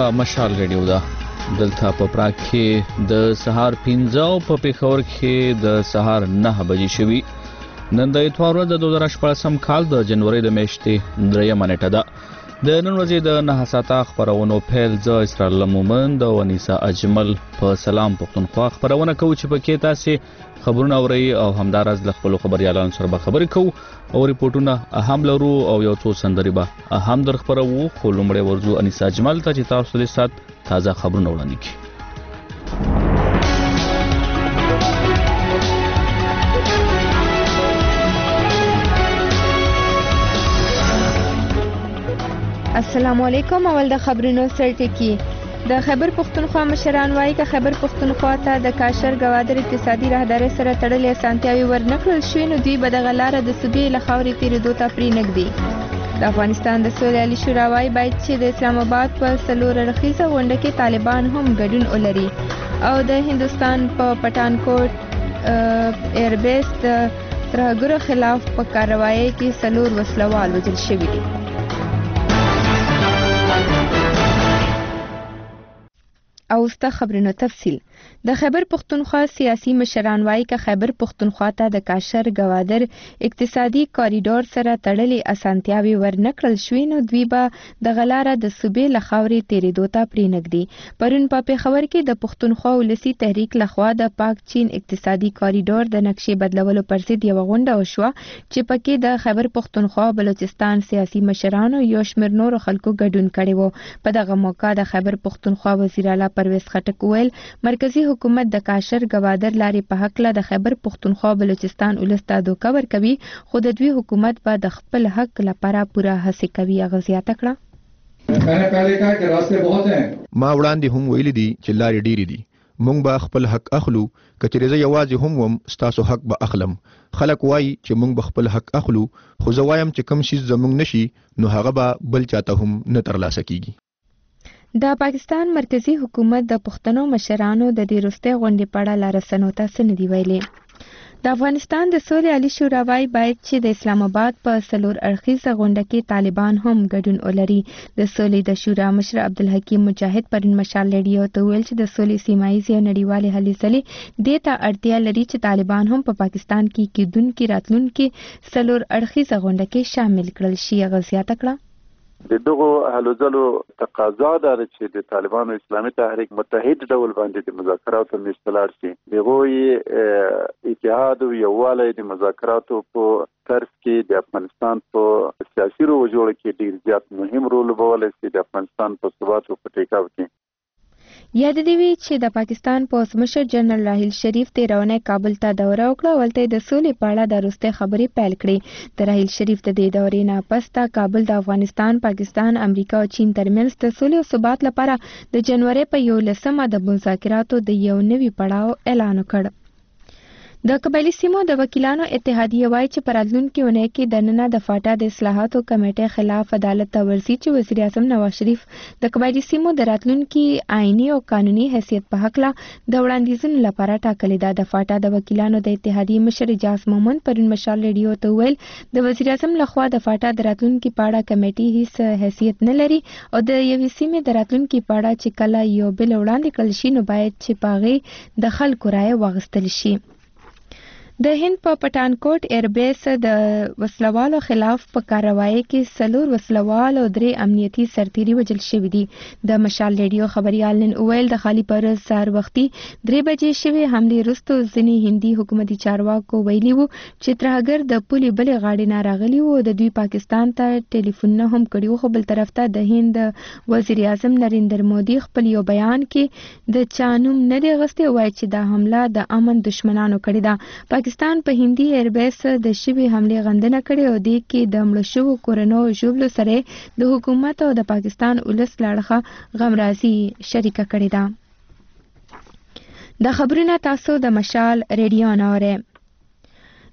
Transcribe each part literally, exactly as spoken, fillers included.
دا مشال ریډیو ده. دلته په پراګ کې د سهار پنځه او په پېښور کې د سهار نه بجې شوي. نن د اتوار ورځ د دوه زره شپاړسم کال د جنوري د میاشتې درېیمه نیټه ده. د نن ورځې د نهه ساعته خپرونو پیل زه اسرار مومند او انیسا اجمل په سلام پښتونخوا خپرونه کوو چې پکې تاسې خبرونه اورئ او همداراز له خپلو خبریالانو سره به خبرې کوو او ریپورټونه هم لرو او یو څو سندرې به هم در خپروو. خو لومړی ورځو انیسا اجمل ته چې تاسو د سات تازه خبرونه وړاندې کړي. السلام علیکم. اول د خبرونو سرټکی. د خیبر پښتونخوا مشران وایي چې خیبر پښتونخوا ته د کاشر ګوادر اقتصادي راهداري سره تړلې اسانتیاوي ورنکړل شوې نو دوی به دغه لاره د صوبې له خاورې تېرېدو ته پرېنږدي. د افغانستان د سولې عالي شورا وایي باید چې د اسلام آباد په څلور اړخیزه غونډه کې طالبان هم ګډون ولري او د هندوستان په پټانکوټ ایربیس د ترهګرو خلاف په کاروایی کې څلور وسلوال وژل شوي دي. او ستا خبرونو تفصیل. د خیبر پښتونخوا سیاسي مشران وایي چې خیبر پښتونخوا ته د کاشر ګوادر اقتصادي کاریډور سره تړلې اسانتیاوي ورنکړل شوې نو دوی به دغه لاره د صوبې له خاورې تېرېدو ته پرېنږدي. پرون په پېښور کې د پښتونخوا ولسي تحریک لخوا د پاک چین اقتصادي کاریډور د نقشې بدلولو پر ضد یوه غونډه وشوه چې پکې د خیبر پښتونخوا بلوچستان سیاسي مشرانو یو شمېر نورو خلکو ګډون کړی و. په دغه موقع د خیبر پښتونخوا وزیر اعلی پرویز خټک ویل مرکزی حکومت د کاشر ګوادر لارې په حق له د خیبر پښتونخوا بلوچستان ولس ته دوکه ورکوي خو د دوی حکومت به د خپل حق لپاره پوره هڅې کوي. هغه زیاته کړه ما وړاندې هم ویلي دي چې لارې ډېرې دي. مونږ به خپل حق اخلو کچې زه یوازې هم وم ستاسو حق به اخلم. خلک وایي چې مونږ به خپل حق اخلو خو زه وایم چې کوم شي زمونږ نشي نو هغه به بل چاته هم نه ترلاسه کیږي. د پاکستان مرکزی حکومت د پښتنو مشرانو د دې وروستۍ غونډې په اړه لارښوونو ته څه نه دي ویلي. د افغانستان د سولې عالي شورا وایي باید چې د اسلام آباد په څلور اړخیزه غونډه کې طالبان هم ګډون ولري. د سولې د شورا مشر عبدالحکیم مجاهد پرون مشال ریډیو ته ویل چې د سولې سیمایي او نړیوالې هلې ځلې دې ته اړتیا لري چې طالبان هم په پاکستان کې کېدونکي راتلونکي څلور اړخیزه غونډه کې شامل کړل شي. هغه زیاته کړه د دغو هلو ځلو تقاضا ده چې د طالبانو اسلامي تحریک متحد ډول باندې د مذاکراتو میز ته لاړ شي. د هغوی اتحاد او یووالی د مذاکراتو په طرز کې د افغانستان په سیاسي روجوړه کې ډېر زیات مهم رول لوبولی شي د افغانستان په ثبات او په ټیکاو کې. یاد دی وی چې د پاکستان پوسټمشر جنرال راحیل شریف تیرونه کابل ته دوره وکړه ولته د سولې په اړه د وروستۍ خبرې پیل کړې. د راحیل شریف د دې دورې نه پس ته کابل د افغانستان، پاکستان، امریکا او چین ترمنځ د سولې او ثبات لپاره د جنوري په یولسمه د مذاکراتو د یو نوي پړاو اعلان وکړ. د قبایلي سیمو د وکیلانو اتحادیه وایي چې په راتلونکې اونۍ کې دننه د فاټا د اصلاحاتو کمیټې خلاف عدالت ته ورځي چې وزیر اعظم نواز شریف د قبایلي سیمو د راتلونکي آئینی او قانوني حیثیت په حق له د وړاندیزونو لپاره ټاکلې ده. د فاټا د وکیلانو د اتحادیې مشر اجاز مومند پرون مشال ریډیو ته ویل د وزیر اعظم لخوا د فاټا د راتلونکي په اړه کمیټې هیڅ حیثیت نه لري او د یوې سیمې د راتلونکي په اړه چې کله یو بل وړاندې کړل شي نو باید چې په هغې د خلکو رایه واخیستل شي. د هند په پټانکوټ ایربیس د وسلوالو خلاف په کاروایی کې څلور وسلوال او درې امنیتي سرتیري وژل شوي دي. د مشال ریډیو خبريال نن اویل د خالی پرز سار وختي درې بجې شوي حملې وروسته ځینې هندي حکومتي چارواکو ویلي وو چې ترهګر د پولې بلې غاړې نه راغلي وو. د دوی پاکستان ته ټلیفونونه هم کړي وو. خو بل طرف ته د هند وزیر اعظم نریندر مودي خپل یو بیان کې د چا نوم نه دی اخیستی، وایي چې دا حمله د امن دشمنانو کړې ده. پاکستان په هندي ایربیس د شوي حملې غندنه کړې او دې کې د مړو شوو کورنیو ژوبلو سره د حکومت او د پاکستان ولس له اړخه غمرازي شریکه کړې ده. د خبرونه تاسو د مشال ریډیو نه اورئ.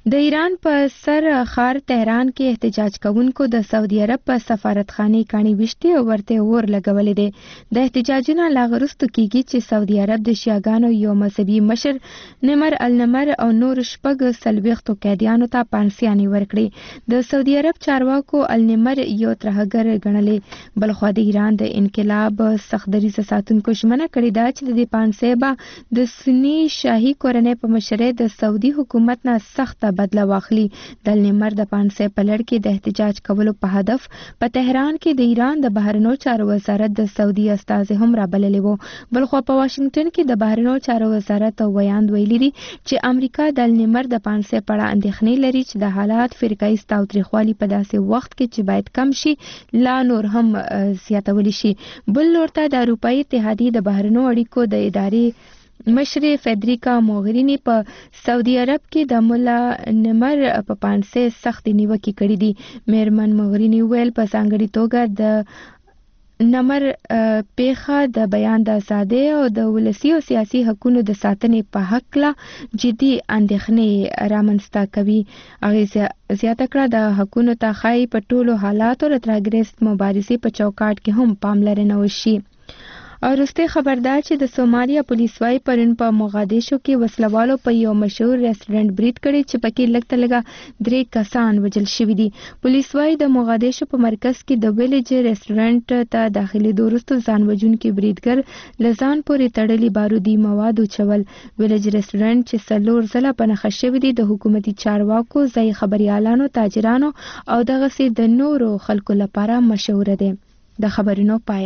د ایران په سر ښار تهران کې احتجاج کوونکو د سعودي عرب په سفارتخانې کاڼي ویشتې او ورته اور لګولې دي. د احتجاجونو لا وروسته کیږي چې سعودي عرب د شیعاګانو یو مذهبي مشر نمر النمر او نور شپږ څلوېښتو قیدیانو ته پانسیانې ورکړې. د سعودي عرب چارواکو النمر یو ترهګر ګڼلې. بلخوا د ایران د انقلاب سختدریځه ساتونکو ژمنه کړې ده چې د دې پانسۍ به د سني شاهي کورنۍ په مشرۍ د سعودي حکومت نه سخته بدله واخلي. د النمر د پانسۍ په لړ کې د احتجاج کولو په هدف په تهران کې د ایران د بهرنیو چارو وزارت د سعودي استازي هم رابللې وو. بلخوا په واشنگټن کې د بهرنیو چارو وزارت ویاند ویلي دي چې امریکا د النمر د پانسۍ په اړه اندېښنې لري چې د حالات فرقه تاوتریخوالي په داسې وخت کې چې باید کم شي لا نور هم زیاتولی شي. بل لور ته د اروپایي اتحادیې د بهرنیو اړیکو د ادارې مشر فدریکا موغرینی په سعودي عرب کې د مولا نمر په پانسۍ سخت نیوکې کړې دي. میرمن موغرینی ویل په ځانګړې توګه د نمر پیښه د بیان د ازادۍ او د ولسي او سیاسي حقوقو د ساتنې په حق لا جدي اندېښنې رامنځته کوي. هغې زیاته کړه د حقوقو ته ښایي په ټولو حالاتو د ترهګریز مبارزې په چوکاټ کې هم پاملرنه وشي. او وروستۍ خبر دا چې د سومالیا پولیس وايي پرون په موغادیشو کې وسلوالو په یو مشهور ریسټورانټ برید کړی چې پکې لږ تر لږه درې کسان وژل شوي دي. پولیس وايي د موغادیشو په مرکز کې د ویلج ریسټورانټ ته داخلېدو وروسته ځان وژونکي بریدګر له ځان پورې تړلي بارودي مواد وچول. ویلج ریسټورانټ چې څلور ځله په نښه شوی دی د حکومتي چارواکو، ځایي خبریالانو، تاجرانو او دغسې د نورو خلکو لپاره مشهوره دی. د خبرونو پای.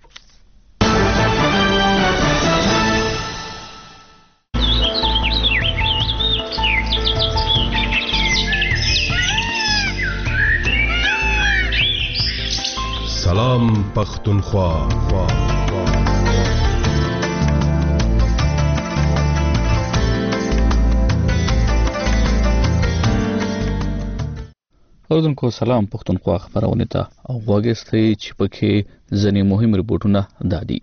سلام پختونخوا. اوردونکو سلام پختونخوا خبرونه ته او غوږی چې پکې ځینې مهم رپورټونه دادي.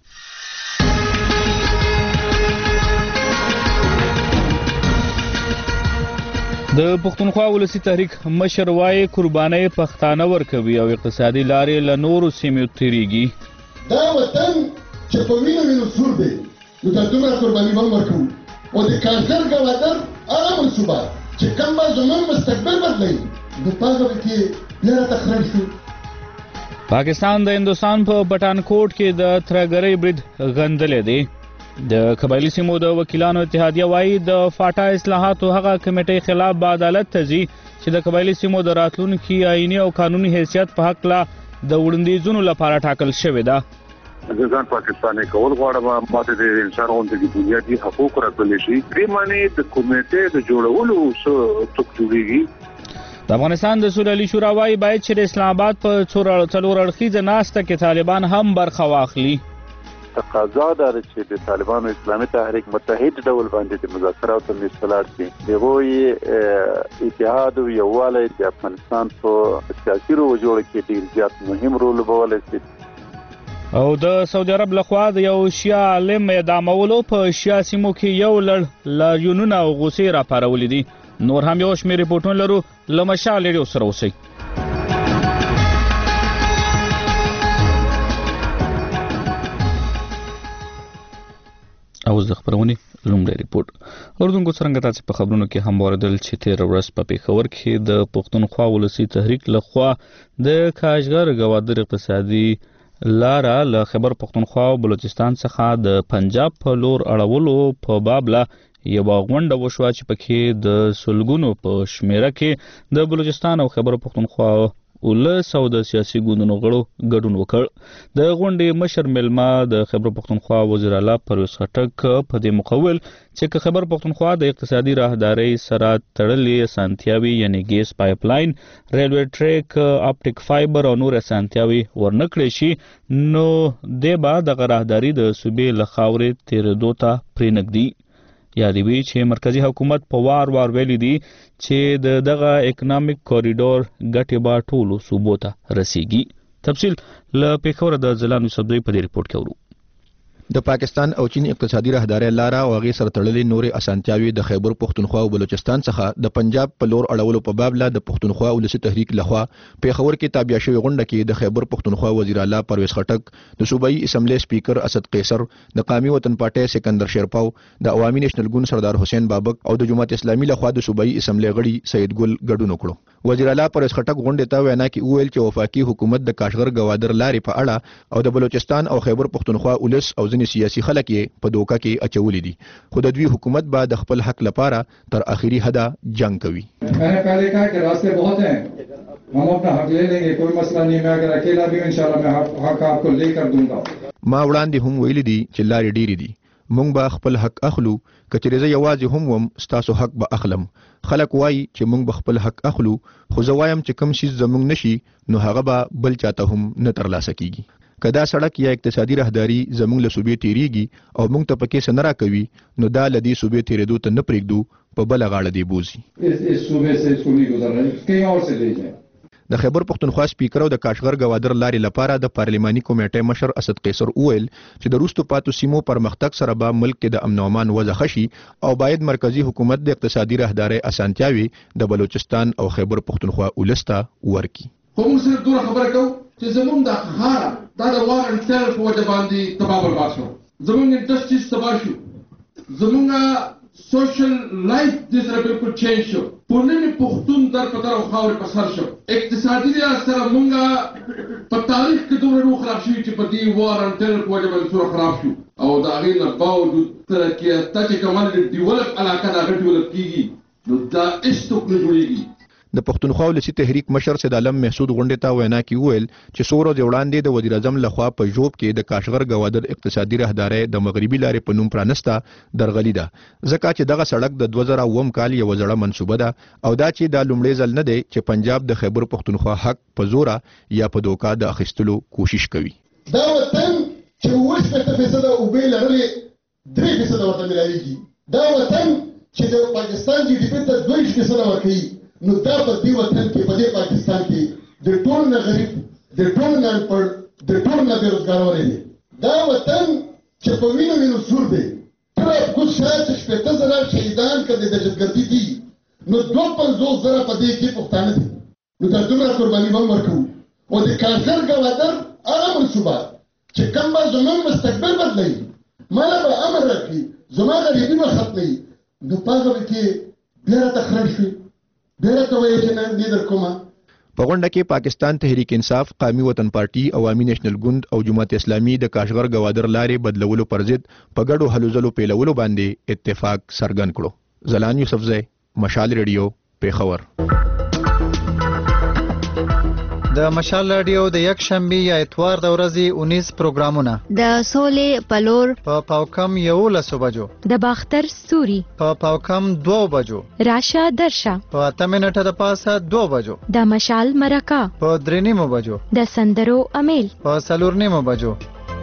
د پښتونخوا ولسی تحریک مشر وای قرباني پښتانه ورکوي او اقتصادي لارې له نورو سیمو تیریږي. دا وطن چې په وینو وینو سور دی نو دا دومره قرباني به ورکوو او د کارګر ګوادر هغه منصوبات چې کوم به زموږ مستقبل بدلوي د پاغه کې بیا تخریب شو. پاکستان د هندوستان په پټانکوټ کې د ترهګرۍ برید غندلې دی. د قبایلی سیمو د وکیلانو اتحادیه وایي د فاټا اصلاحاتو هغه کمیټې خلاف به عدالت ته ځي چې د قبایلی سیمو د راتلونکي آئیني او قانوني حیثیت په حق لا د وړاندیزونو لپاره ټاکل شوې ده. ځان پاکستاني کول غواړم ماته د انسان غوندې بنیادي حقوق راکړل شي. دې معنی د کمیټې د جوړولو څه ټوک جوړیږي. د افغانستان د سولې شورا وایي باید چې د اسلام آباد په څلور اړخیزه ناسته کې طالبان هم برخه واخلي. تقاضا ده چې د طالبانو اسلامي تحریک متحد ډول باندې د مذاکراتو مستلار شي. دغه اتحاد او یووالی د افغانستان په سیاسي روغ جوړ کې ډیر زیات مهم رول لوبولی شي. او د سعودي عرب لخوا د یو شیعه عالم اعدامولو په شیعه سیمو کې یو لړ لاریونونه او غوسې راپارولې دي. نور هم یو شمېر رپورټونه لرو، له مشال ریډیو سره اوسئ. اوس د خبرونې لومړی رپورټ. اوردونکو څرنګه تاسو په خبرونو کې هم اوریدل چې تیر ورځ په پېښور کې د پښتونخوا ولسی تحریک لخوا د کاژګر ګوادر اقتصادي لاره له خیبر پښتونخوا او بلوچستان څخه د پنجاب په لور اړولو په باب لا یو غونډه وشوه چې پکې د سلګونو په شمیره کې د بلوچستان او خیبر پښتونخوا ولس او د سیاسي ګوندونو غړو ګډون وکړ. د غونډې مشر ملما د خیبر پښتونخوا وزیر اعلی پرویز خټک په دې مقول چې خیبر پښتونخوا د اقتصادي راهدارۍ سره تړلې اسانتیاوي یعنی ګیس پایپ لاین، ریلوی ټریک، اپټیک فایبر او نور اسانتیاوي ورنکړي شي نو د با د راهداري د صوبې لخاورې تیرېدو ته پرېنګدي. یادی وی چې مرکزی حکومت په وار وار ویلي دي چې د دغه اکونومیک کوریډور ګټې به ټولو صوبو ته رسیږي. تفصیل له پېښور د ځلانو سبزی په دې رپورټ کې ورو. د پاکستان او چین اقتصادي راهداري لاره او هغې سره تړلې نورې اسانتیاوې د خیبر پښتونخوا او بلوچستان څخه د پنجاب په لور اړولو په باب لا د پښتونخوا ولسي تحریک لخوا پېښور کې تابع شوې غونډه کې د خیبر پښتونخوا وزیر اعلی پرویز خټک د صوبایي اسمبلی سپیکر اسد قیصر د قومي وطن پارټۍ سکندر شیرپاو د عوامي نېشنل ګوند سردار حسین بابک او د جماعت اسلامي لخوا د صوبایي اسمبلی غړي سید ګل ګډون وکړو. وزیر اعلی پرویز خټک غونډې ته وینا کې وویل چې وفاقي حکومت د کاشغر گوادر لارې په اړه او د بلوچستان او خیبر پښتونخوا ولس او ځینې سیاسي خلک یې په دوکه کې اچولې دي، خو د دوی حکومت به د خپل حق لپاره تر اخري حده جنگ کوي. मैंने पहले कहा कि रास्ते बहुत हैं, हम अपना हक ले लेंगे, कोई मसला नहीं, मैं अगर अकेला भी इंशाल्लाह मैं हक आपको लेकर दूंगा. ما وړاندې هم ویلي دي چې لارې ډېرې دي، مونږ به خپل حق اخلو، کچېرې زه یوازې هم وم ستاسو حق به اخلم. خلک وایي چې مونږ به خپل حق اخلو، خو زه وایم چې کوم شي زمونږ نشي نو هغه به بل چاته هم نه ترلاسه کیږي. که دا سړک یا اقتصادي راهداري زمونږ له صوبې تیریږي او مونږ ته پکې څه نه راکوي نو دا له دې صوبې تیرېدو ته نه پرېږدو، په بله غاړه دې بوځي. د خیبر پښتونخوا سپیکر او د کاشغر گوادر لارې لپاره د پارلماني کمیټې مشر اسد قیصر وویل چې د وروستو پاتو سیمو پرمختګ سره به ملک کې د امن او امان وضع ښه شي او باید مرکزی حکومت د اقتصادي راهدارۍ اسانتیاوې د بلوچستان او خیبر پښتونخوا ولس ته ورکړي. خو موږ صرف دومره خبره کوو چې زمونږ د خاره دا د وار اینډ ټیرر په وجه باندې تباه برباد شو، زمونږ انډسټریز تباه شو، زمونږ سوشل لایف دې سره بالکل چینج شو، پوننې پښتون در په در او خاورې په سر شو. اقتصادي لحاظ سره مونږ په تاریخ کې دومره نو خراب شوي چې په دې وار اینډ ټیرر په وجه باندې څومره خراب شو، او د هغې نه باوجود ترقي یافته چې کومه د ډیولپ علاقه د هغه ډیولپ کېږي نو دا هېڅوک نه جوړېږي. د پښتونخوا ولسي تحریک مشر سید عالم محسود غونډې ته وینا کې وویل چې څو ورځې وړاندې د وزیر اعظم لخوا په ژوب کې د کاشغر گوادر اقتصادي راهدارۍ د مغربي لارې په نوم پرانسته درغلي ده، ځکه چې دغه سړک د دوه زره اووم کال یوه زړه منصوبه ده او دا چې دا لومړی ځل نه دی چې پنجاب د خیبر پښتونخوا حق په زوره یا په دوکه د اخیستلو کوشش کوي. دا وطن چې اووه شپېته فیصده اوبه لرلې درې فیصده ورته ملاویږي، دا وطن چې د پاکستان جي ډي پي ته دوه فیصده ورکوي، نو دا په دې وطن کې په دې پاکستان کې د ټول نه غریب، د ټول نه انپړ، د ټول نه بېروزګار ولې دی. دا وطن چې په وینو وینو سور دی، ټول افغان شاید چې شپېته زره شهیدان که د دهشتګردي دي نو دوه پنځوس زره په دې کې پښتانه دي، نو دا دومره قرباني به هم ورکوو. او د کاشغر گوادر هغه منصوبات چې کوم به زموږ مستقبل بدلوي، ماله به امر راکړي، زما غریبي به ختموي، نو په هغه کې بیا راته خرړ شوي. په غونډه کې پاکستان تحریک انصاف، قومي وطن پارټي، عوامي نېشنل ګوند او جماعت اسلامي د کاشغر گوادر لارې بدلولو پر ضد په ګډو هلو ځلو پیلولو باندې اتفاق څرګند کړو. زلان یوسفزی، مشال ریډیو، پیښور. د مشال رادیو د یک شنبه یا اتوار د ورځې اونیس پروګرامونه د سولې پلور په پاوکم یولسو بجو، د باختر ستوري په پاوکم دوه بجو، راشه درشه په اته منټه د پاسه دوه بجو، د مشال مرکه په درې نیمو بجو، د سندرو امیل په څلور نیمو بجو.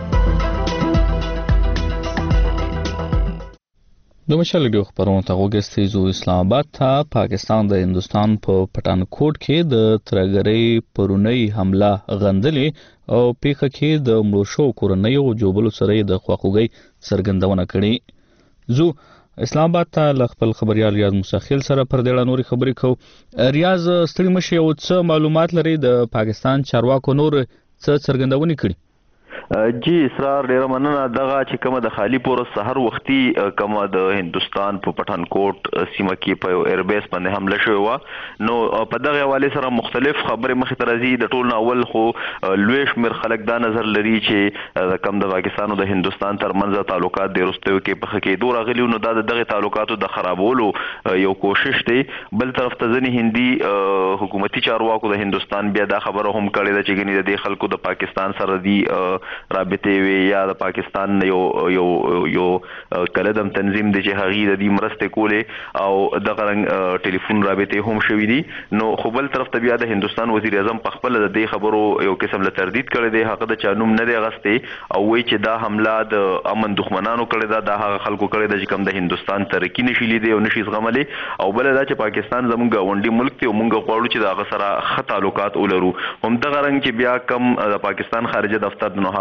د مشال ریډیو خبرونو ته وګورئ. زو اسلام آباد ته پاکستان د هندستان په پټانکوټ کې د ترګرۍ پرونی حمله غندلې او پیښه کې د مړو شو کورنۍ او جوبلو سره د خواخوږي څرګندونه کړې. زو اسلام آباد ته ل خپل خبريال ریاض مساخیل سره پر دې نوري خبرې کو. ریاض ستړي مشه او څه معلومات لري د پاکستان چارواکو نور څه څرګندونه کړي؟ جی اسرار ډیره مننه. دغه چې کومه د خالی پور سحر وختي کومه د هندستان په پټانکوټ سیمه کې په ایربیس باندې حمله شوې و، نو په دغه حواله سره مختلف خبرې مخې ته راځي. د ټول اول خو لوی شمېر خلک دا نظر لري چې کم د پاکستان او د هندستان ترمنځ تعلقات د وروستیو کې په خکېدو راغلي، نو دا دغه تعلقاتو د خرابولو یو کوشش دی. بل طرف ته ځینې هندي حکومتي چارواکو د هندستان بیا دا خبره هم کړې ده چې ګنې د دې خلکو د پاکستان سره دی رابطې وي یا د پاکستان یو یو یو کلدم تنظیم دی چې هغه د دې مرسته کولې او دغه رنګ ټلیفون رابطې هم شوې دي. نو خو بل طرف ته بیا د هندستان وزیر اعظم په خپل د دې خبرو یو قسم له تردید کړی دی، هغه د چانوم نه دی غسته او وایي چې دا حمله د امن دښمنانو کړی ده، دا هغه خلکو کړی ده چې کوم د هندستان ترقی نشي لیدي او نشي زغملې، او بل دا چې پاکستان زموږ غونډي ملک ته موږ غواړو چې دا هغه سره ښه تعلقات ولرو. هم دغه رنګ چې بیا کم د پاکستان خارجه دفتر نو هغه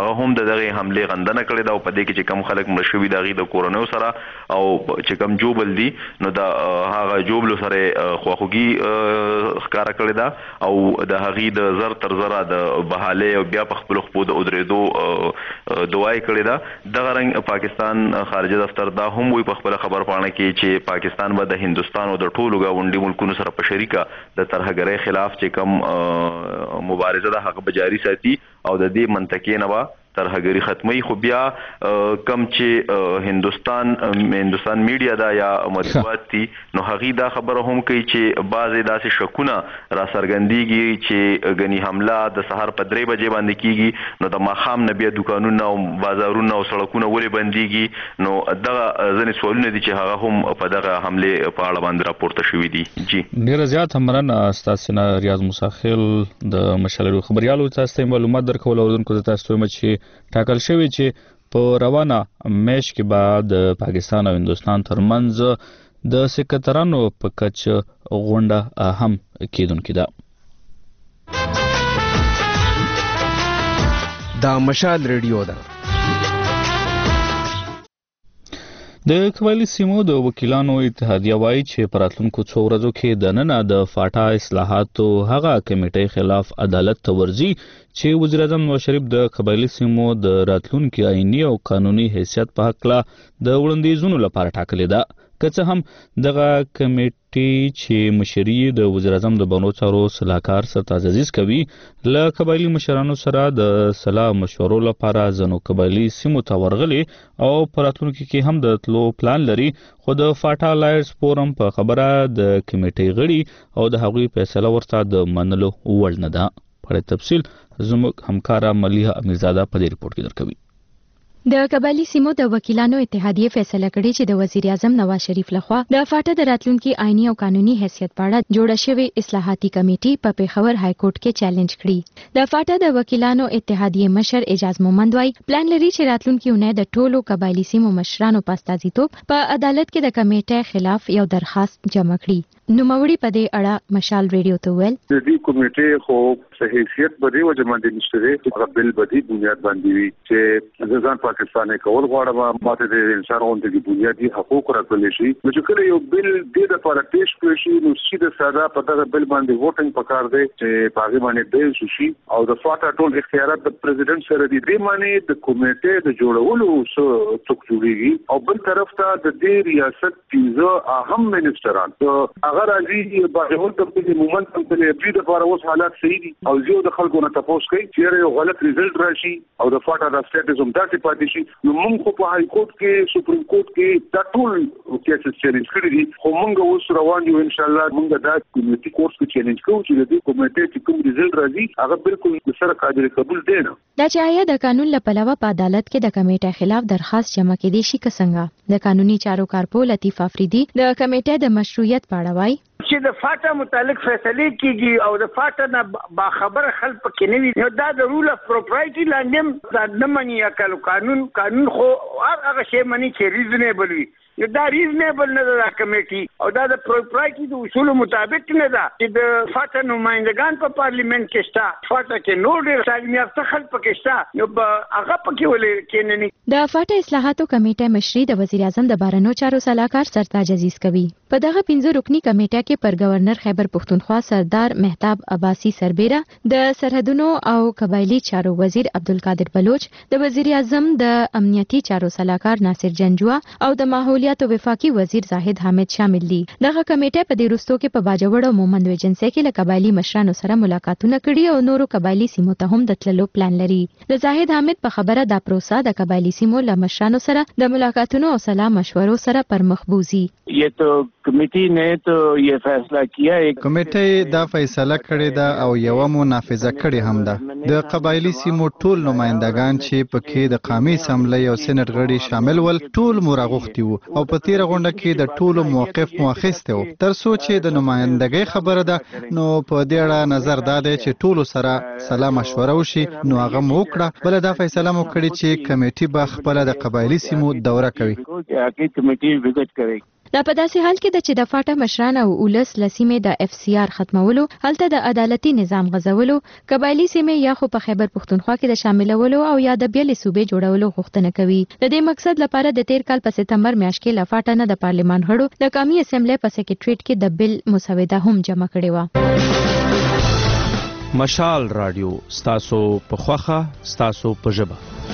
هغه هم د دغه حمله غندنه کړې ده او په دې کې چې کم خلک مړ شوي دغه د کورونو سره او چې کم جوبل دي نو دا هغه جوبل سره خواخوږي ښکارا کړې ده او د هغه د زر تر زره د بهاله او بیا په خپل خپل د ودرېدو دعای کړې ده. دغه رنګ پاکستان خارجه دفتر دا هم وی په خپل خبر پاڼه کې چې پاکستان به د هندستان او د ټولو غونډي ملکونو سره په شریکه د ترهګرۍ خلاف چې کم مبارزه ده هغه جاري ساتي او د دې منطقې نه به ترهګری ختمي. خو بیا کم چې هندستان هندستان میډیا دا یا مطبوعات دي نو هغه دا خبره هم کوي چې بعضې داسې شکونه را څرګندېږي چې غني حمله د سهار په درې بجې باندې کیږي نو د ماښام نه بیا دوکانونه او بازارونه او سړکونه ولې بندېږي نو دغه ځینې سوالونه دي چې هغه هم په دغه حمله په اړه باندې راپورته شوي دي. جی ډېره زیات همرنه ستاسو نه ریاض موساخیل د مشالو خبريالو تاسو معلومات درکول اوردونکو تاسو ته چې ټاکل شوی چې په روانه میش کې بعد پاکستان او هندستان ترمنځ د سکترانو په کچ غونډه هم کېدونکې ده. دا مشال ریډیو ده. د قبایلی سیمو د وکیلانو اتحادیه وایي چې په راتلونکو څو ورځو کې دننه د فاټا اصلاحاتو هغه کمیټې خلاف عدالت ته ورځي چې وزیر اعظم نواز شریف د قبایلی سیمو د راتلونکي آئینی او قانوني حیثیت په هکله د وړاندیزونو لپاره ټاکلې ده. که څه هم دغه کمیټې چې مشري د وزیر اعظم د بنو چارو صلاحکار سرتاج عزیز کوي له قبایلی مشرانو سره د صلاح مشورو لپاره ځینو قبایلی سیمو ته ورغلي او په راتلونکي کې هم د تلو پلان لري. خو د فاټا لایرز فورم په خبره د کمیټې غړي او د هغوی فیصله ورته د منلو وړ نه ده. په تفصیل زموږ همکاره ملیحه امیرزاده په دې ریپورت کې درکوي. د قبایلی سیمو د وکیلانو اتحادیه فیصله کړې چې د وزیر اعظم نواز شریف لخوا د فاټا د راتلونکي آئینی او قانوني حیثیت په اړه جوړه شوې اصلاحاتي کمیټې په پیښور های کورټ کې چیلنج کړي. د فاټا د وکیلانو اتحادیه مشر اعجاز مومند وايي پلان لري چې راتلونکي اونۍ د ټولو قبایلی سیمو مشرانو په استازیتوب په عدالت کې د کمیټې خلاف یو درخواست جمع کړي. نوموړي په دې اړه مشال ریډیو ته ویل د دې کمیټې خو حیثیت به دی وجه باندې نشته دی هغه بل بدی بنیاد باندې وي چې ځان پاکستان کول غواړم ماته د انسان غونډې بنیادی حقوق راکړل شي نو چې کله یو بل د لپاره پیش کړی شي نو سیده ساده په دغه بل باندې ووټینګ پکار دی چې پاګې باندې بیل شي او د فاټا ټول اختیارات د پریزیدنت سره دي د معنی د کمیټې د جوړولو څه څوک جوړیږي او بل طرف ته د دې ریاست پیزه اهم منسټران اگر راځي باغون ته په مومنت هم ته د لپاره اوس حالات صحیح دي او زیو د خلکو نه تاسو کوي چې یو غلط ریزلټ راشي او د فاټا د سټیټس هم داسې پاتې شي نو موږ خو په های کورټ کې سپریم کورټ کې دا ټول کیسز چیلنج کړی دي خو موږ اوس روان یو ان شاء الله موږ دا کمیټي کورس کې چیلنج کوو چې د دې کمیټې چې کوم ریزلټ راځي هغه بالکل سره قابل قبول دی نه. دا چې آیا د قانون لپاره په عدالت کې د کمیټې خلاف درخواست جمع کړي شي که څنګه د قانوني چارو کارپو لطیف افریدي د کمیټې د مشروعیت په اړه وایي چې د فاټا متعلق فیصله کیږي او د فاټا نه با خبر خلک پکې نه وي نو دا د رول اف پروپرایټي لاندې دا نه مني یا قانون قانون خو هغه شی مني چې ریزنیبل وي نو دا ریزنیبل نه ده کمیټي او دا د پروپرایټي د اصول مطابق نه ده چې د فاټا نمائندگان په پارلیمنت کې شته فاټا کې نور ډېر تعلیم یافته خلک پکې شته نو هغه پکې ولې کې نه د فاټا اصلاحاتو کمیټه مشري د وزیر اعظم د بهرنیو چارو صلاحکار سرتاج عزیز کوي. په دغه پنځه رکنی کمیټه کې پر گورنر خیبر پختونخوا سردار مهتاب عباسی سربیره د سرحدونو او قبایلی چارو وزیر عبدالقادر بلوچ د وزیر اعظم د امنیتي چارو صلاحکار ناصر جنجوا او د ماحولیات او وفاقي وزیر زاهد حامد شامل دي. دغه کمیټه په دې وروستو کې په باجوړ او مومند ایجنسی کې له قبایلی مشرانو سره ملاقاتونه کړي او نورو قبایلی سیمو ته هم د تللو پلان لري. د زاهد حامد په خبره دا پروسه د قبایلی سیمو له مشرانو سره د ملاقاتونو او صلاح مشورو سره پر مخ بوزي. یہ تو کمیټې نه ته یہ فیصله کیا کمیټې دا فیصله کړې ده او یو منافذه کړې هم ده. د قبایلی سیمو ټول نمائندگان چې پکې د قومي اسمبلی او سېنات غړي شامل ول ټول مرغوختي وو او په تیر غونډه کې د ټولو موقف مؤخسته وو تر څو چې د نمائندګۍ خبره ده نو په دې اړه نظر داده چې ټولو سره سلام مشوره وشي نو هغه مو وکړه بل دا فیصله مو کړې چې کمیټې به خپل د قبایلی سیمو دوره کوي. لا په داسې حال کې د چې د فاټا مشران او ولس لسیمه د اف سی آر ختمولو هلته د عدالتي نظام غزولو قبایلی سیمه یا خو په خیبر پښتونخوا کې د شاملولو او یا د بیل صوبې جوړولو غوښتنه کوي. د دې مقصد لپاره د تیر کال په سپتمبر میاشت کې لا فاټا نه د پارلیمان غړو د قومي اسمبلی په سیکریټریټ کې د بل مسوده هم جمع کړې و. مشال رادیو ستاسو په خوخه ستاسو په ژبه.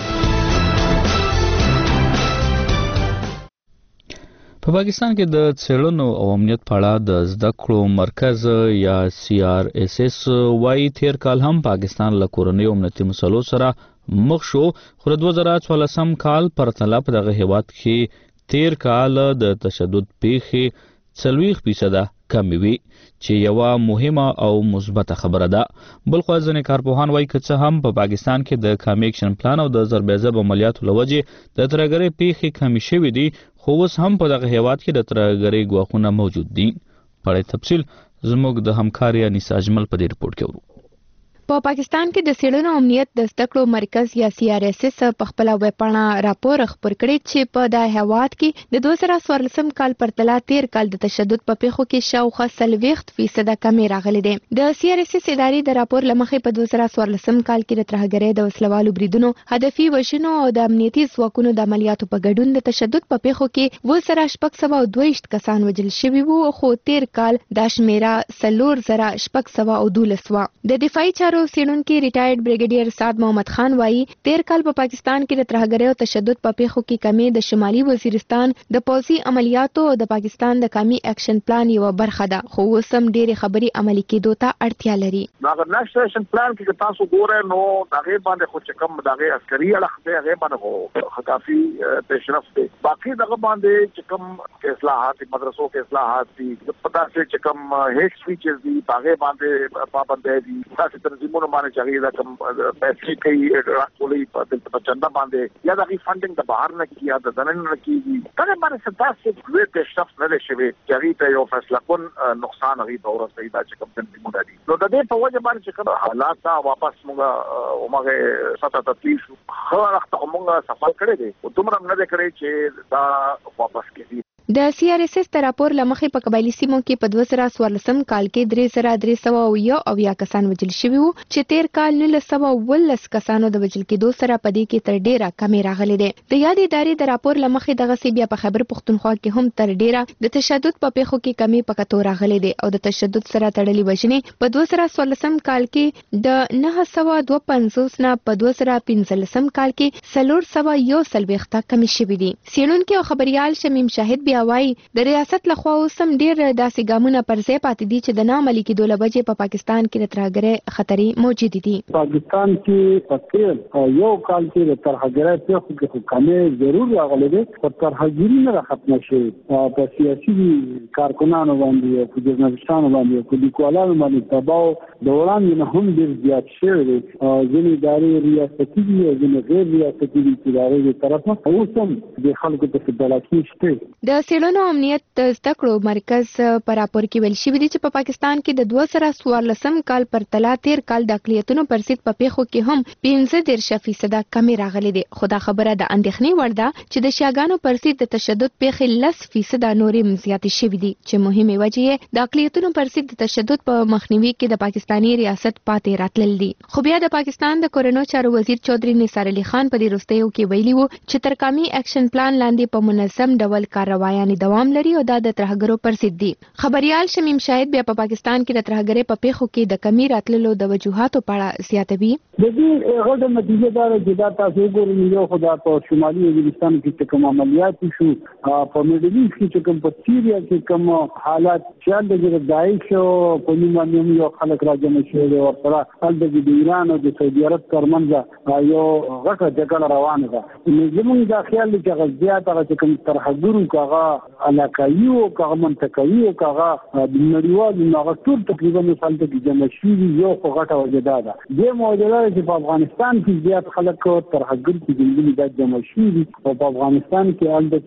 په پاکستان کې د څېړنو او امنیت په اړه د زده کړو مرکز یا سی آر ایس ایس وايي تیر کال هم پاکستان له کورنۍ امنیتي مسلو سره مخ شو، خو د دوه زره څوارلسم کال پرتله په دغه هیواد کې تیر کال د تشدد پیښې څلوېښت فیصده کمې وي چې یوه مهمه او مثبته خبره ده. بلخوا ځینې کارپوهان وایي که څه هم په پاکستان کې د قومي اکشن پلان او د ضربهضرب عملیاتو له وجې د ترهګرۍ پیښې کمې شوې دي، خو اوس هم په دغه هیواد کې د ترهګرۍ ګواښونه موجود دي. په اړه تفصیل زموږ د همکار انیس اجمل په دې رپورټ کې ورو. په پاکستان کې د څېړنو امنیت د زده کړو مرکز یا سی آر ایس ایس په خپل ویبپاڼه راپور خپور کړی چې په د هیواد کې د دوه زره څوارلسم کال پرتله تیر کال د تشدد په پیښو کې شاوخوا څلوېښت فیصده کمې راغلي دي. د سی آر ایس ایس ادارې د راپور له مخې په دوه زره څوارلسم کال کې د ترهګرۍ د وسلوالو بریدونو، هدفي وژنو او د امنیتي ځواکونو د عملیاتو په ګډون د تشدد په پیښو کې اووه زره شپږ سوه او دوه ویشت کسان وژل شوي وو، خو تیر کال دا شمیره څلور زره شپږ سوه او دولس وه. د دفاعي چارو څېړونکي ریټایرډ بریګیډیر سعد محمد خان وایي تیر کال په پاکستان کې د ترهګرۍ او تشدد په پیښو کې کمی د شمالي وزیرستان د پوځي عملیاتو او د پاکستان د قومي اکشن پلان یو برخه ده، خو اوس هم ډېرې خبرې عملي کېدو ته اړتیا لري. هغه نېشنل اکشن پلان کې تاسو ګورئ نو هغه باندې خو چې کوم دغه عسکري اړخ دی هغه باندې خو کافي پیشرفت دی. باقي دغه باندې چې کوم اصلاحات مدرسو کې اصلاحات دي، پتا چې چې کوم هیټ سپیچز دي هغه باندې پابندۍ دي، تاسو تنظیمونو باندې چاغي دا کوم پیسې کوي راټولې په چنده باندې یا دغه فنډینګ د بهر نه کیږي یا د دننه نه کیږي. دا باندې ستاسو دوی پیشرفت نه شوي چې ته یو فیصله کون نقصان غي په ورسته دا چې کوم تنظیمونه دي. نو د دې په وجه باندې چې کوم حالات دا واپس موږ اومغه ستا تطبیق خو وخت موږ سفر کړی دی او دومره نه کړی چې دا واپس کیږي. د سی آر ایس ایس د راپور له مخې په قبایلي سیمو کې په دوه زره څوارلسم کال کې درې زره درې سوه اویا اویا کسان وژل شوي وو، چې تیر کال نولس سوه اوولس کسانو د وژل کېدو سره په دې کې تر ډېره کمې راغلې ده. د یادې ادارې د راپور له مخې دغسې بیا په خیبر پښتونخوا کې هم تر ډېره د تشدد په پیښو کې کمې په کتو راغلې ده او د تشدد سره تړلې وژنې په دوه زره څوارلسم کال کې د نهه سوه دوه پنځوس نه په دوه زره پنځلسم کال کې څلور سوه یو څلوېښت کمې شوي دي. څېړونکي او خبریال شمیم شاهد وایي د ریاست لخوا اوس هم ډېر داسې ګامونه پر ځای پاتې دي چې د نه عملي کېدو له وجې په پاکستان کې د ترهګرۍ خطرې موجودې دي. پاکستان کې په تېر یو کال کې د ترهګرۍ پیښو کې خو کمې ضرور راغلی دی، خو ترهګري نه ختمه شوې. په سیاسي کارکنانو باندې په ژورنالستانو باندې په لیکوالانو باندې دباو د وړاندې نه هم ډېر زیات شوی دی. ځینې ادارې ریاستي دي او ځینې غیر ریاستي دي چې د هغوی د طرفه اوس هم د خلکو پسې ډلاکي شته. د څېړنو امنیت د زده کړو مرکز په راپور کې ویل شوي دي چې په پاکستان کې د دوه زره څوارلسم کال پرتله تیر کال د اقلیتونو پر ضد په پیښو کې هم پنځه دېرش فیصده کمې راغلي دي، خو دا خبره د اندېښنې وړ ده چې د شیعاګانو پر ضد د تشدد پیښې لس فیصده نورې هم زیاتې شوي دي، چې مهمې وجې یې د اقلیتونو پر ضد د تشدد په مخنیوي کې د پاکستاني ریاست پاتې راتلل دي. خو بیا د پاکستان د کورنیو چارو وزیر چودھری نثار علي خان په دې وروستیو کې ویلي وو چې تر قومي اکشن پلان لاندې په منظم ډول کاروایانې دوام لري او دا د ترهګرو پر ضد دي. خبریال شمیم شاهد بیا په پاکستان کې د ترهګرۍ په پیښو کې د کمی راتللو د وجوهاتو په اړه زیاتوي. د دې غټه نتیجه دا ده چې دا تاسو ګورئ یو خدای په شمالي وزیرستان کې کوم عملیات شو، په میډل ایسټ کې کوم په سیریا کې کوم حالات چې د داعش په نوم باندې یو خلک راځي شوی او سره د ایران او د سعودي عرب ترمنځ یو غټه جګړه روانه ده. زموږ د خیال چې غزيات هغه کوم ترهګرو کاغه علاقایي او کاغه منطقوي او کاغه د نړیوال نغه ټول تقریبا مثال ته جمع شوي یو غټه وجدا ده. د موجوده چې په افغانستان کې زیات خلک ترهګر کې ګندلي د جمع شوي او په افغانستان کې البته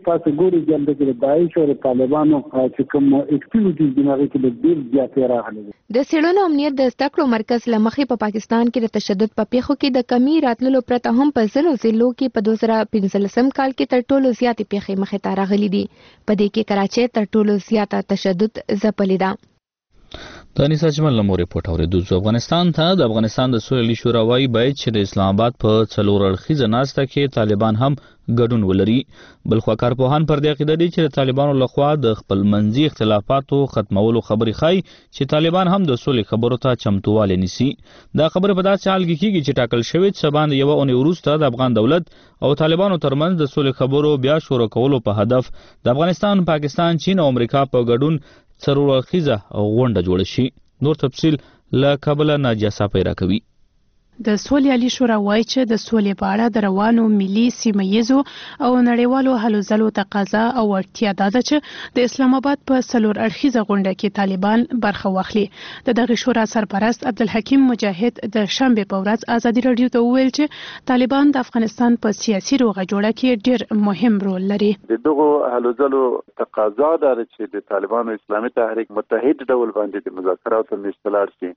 تاسو ګوري چې د داعش او طالبانو چې کوم اکټیویټیز د هغه کې د ډیر زیاتې راغلي. د څېړنو امنیت د زده کړو مرکز له مخې په پاکستان کې د تشدد په پیښو کې د کمی راتللو پرته هم په ځینو ضلعو کې په دوه زره پنځلسم کال کې تر ټولو زیاتې پیښې مخې ته راغلي دي. په دې کې کراچۍ تر ټولو زیاته تشدد ځپلې ده. د انیس اجمل له مو ریپورټ اورېدو. افغانستان ته د افغانستان د سولې شورا وایي باید چې د اسلام آباد په څلور اړخیزه ناسته کې طالبان هم ګډون ولري. بلخوا کارپوهان پر دې عقیده دي چې د طالبانو لخوا د خپل منځي اختلافاتو ختمولو خبرې ښایي چې طالبان هم د سولې خبرو ته چمتووالی نیسي. دا خبره په داسې حال کې کېږي چې ټاکل شوې څه باندې یوه اونۍ وروسته د افغان دولت او طالبانو ترمنځ د سولې خبرو بیا شروع کولو په هدف د افغانستان، پاکستان، چین او امریکا په ګډون څلور اړخیزه غونډه جوړه شي. نور تفصیل له کابل ناجیه صافی راکوي. د سولې عالی شورا وایي چې د سولې په اړه د روانو ملي، سیمه‌ییزو او نړیوالو هلو ځلو تقاضا او اړتیا ده چې د اسلام آباد په څلور اړخیزه غونډه کې طالبان برخه واخلي. د دغه شورا سرپرست عبدالحکیم مجاهد د شنبې په ورځ ازادي راډیو ته وویل چې طالبان د افغانستان په سیاسي روغه جوړه کې ډېر مهم رول لري. د دغه هلو ځلو تقاضا ده چې د طالبانو اسلامي تحریک متحد ډول باندې د مذاکراتو مستلار شي.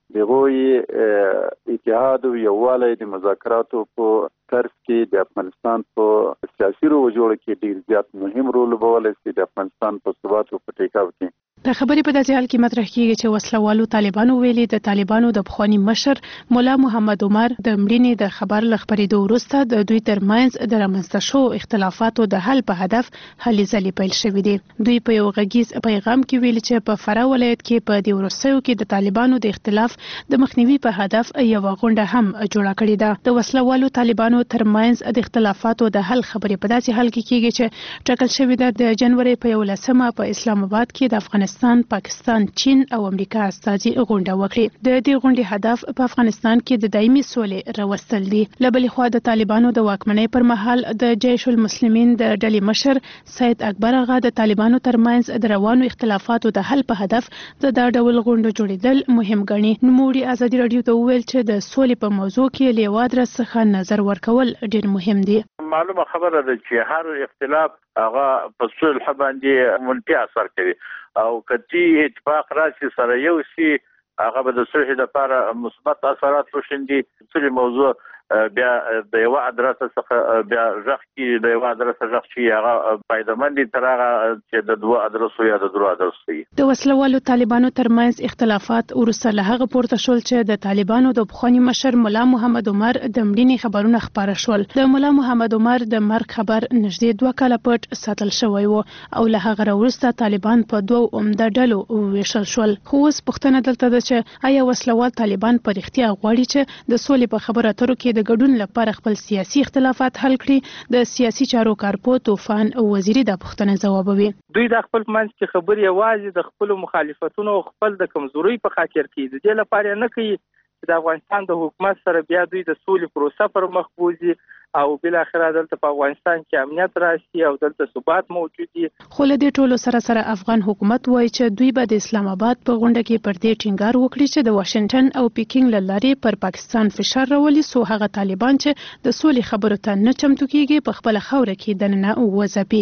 دغه اتحاد او والی د مذاکراتو په طرف کې د افغانستان په سیاسي روغه جوړه کې ډیر زیات مهم رول لوبولی شي د افغانستان په ثبات او په ټیکاو کې. د خبرې په داسې حال کې مطرح کیږي چې وسلوالو طالبانو ویلي د طالبانو د پخواني مشر مولا محمد عمر د مړینې د خبر له خپرېدو وروسته د دوی ترمنځ د رامنځته شوو اختلافاتو د حل په هدف هلې ځلې پیل شوې دي. دوی په یو غږیز پیغام کې ویلي چې په فراه ولایت کې په دې وروستیو کې د طالبانو د اختلاف د مخنیوي په هدف یوه غونډه هم جوړه کړې ده. د وسلوالو طالبانو ترمنځ د اختلافاتو د حل خبرې په داسې حال کې کیږي چې ټاکل شوې ده د جنوري په یولسمه په اسلام آباد کې د افغانستان، پاکستان، چین او امریکا استازي غونډه وکړي. د دې غونډې هدف په افغانستان کې د دایمي سولې راوستل دي. له بلې خوا د طالبانو د واکمنۍ پر مهال د جیش المسلمین د ډلې مشر سید اکبر آغا د طالبانو ترمنځ د روانو اختلافاتو د حل په هدف د دا ډول غونډو جوړېدل مهم ګڼي. نوموړي ازادي راډیو ته وویل چې د سولې په موضوع کې له یو ادرس څخه نظر ورکول ډېر مهم دي. معلومه خبره ده چې هر اختلاف هغه په صلح باندې منفي اثر کوي او کتی اتفاق راشي سره یو شي هغه به د صلح لپاره مثبت اثرات وشندي. ټول موضوع بیا د یو ادرس څخه بیا ځخ کی د یو ادرس ځخ شي هغه پایدمن دي تر هغه چې د دوه ادرسو یا د درو ادرسو وي. د وسلوالو طالبانو ترمنځ اختلافات ورسره له هغه پورته شول چې د طالبانو د پخواني مشر مولا محمد عمر د مړینې خبرونه خبره شول. د مولا محمد عمر د مرګ خبر نږدې دوه کاله پټ ساتل شوی و او له هغه وروسته طالبان په دوه عمده ډلو وویشل شول. خو اوس پوښتنه دلته ده چې آیا وسلوال طالبان په رښتیا غواړي چې د سولې په خبرو اترو کې د ګډون لپاره خپل سیاسي اختلافات حل کړي؟ د سیاسي چارو کارپو طوفان وزیری د پوښتنې ځوابوي. دوی د خپل منځ کې خبرې یوازې د خپل مخالفتونو او خپل د کمزوري په خاطر کې د دې لپاره نه کوي چې د افغانستان د حکومت سره بیا دوی د سولې پروسه پر مخ بوزي او بل اخره دلته په افغانستان کې امنیت راشي او دلته ثبات موجود وي. خو له دې ټولو سره سره افغان حکومت وایي چې دوی به د اسلام آباد په غونډه کې پر دې ټینګار وکړي چې د واشنگټن او پیکینګ له لارې پر پاکستان فشار راولي څو هغه طالبان چې د سولې خبرو ته نه چمتو کیږي په خپل خوره کې دننه وځپي.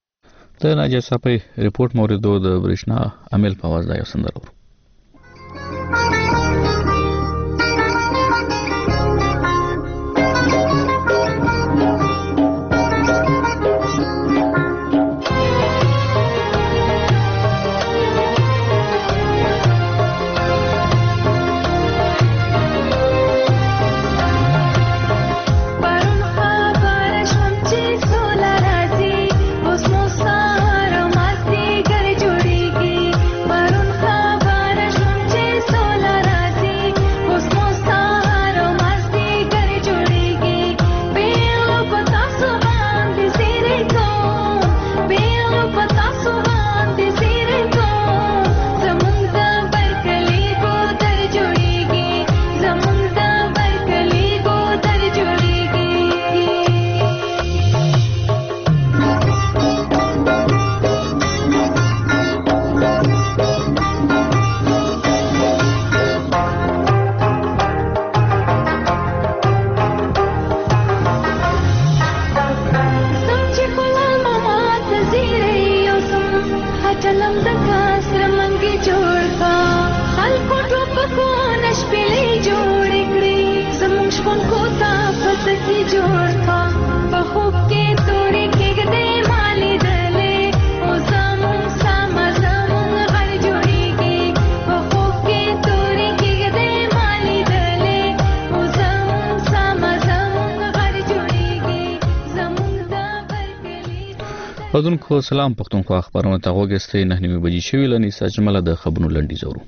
د ناجیه صافی ریپورت موریدو د برېښنا عامل په واسطه یو سندره ورو. Bye. کو نشپلې جوړ کړې زموږ شپون کو تا پسکی جوړ کا په خوب کې تورې کېږدې مالې دلې او زموږ سم زموږ غر جوړېږي په خوب کې تورې کېږدې مالې دلې او زموږ سم زموږ غر جوړېږي زموږ د برکلي پدونکو سلام پښتونخوا خبرونه ته وګورئ نه نیمه بجې شوې لنی سجمله د خبرونو لنډي زورو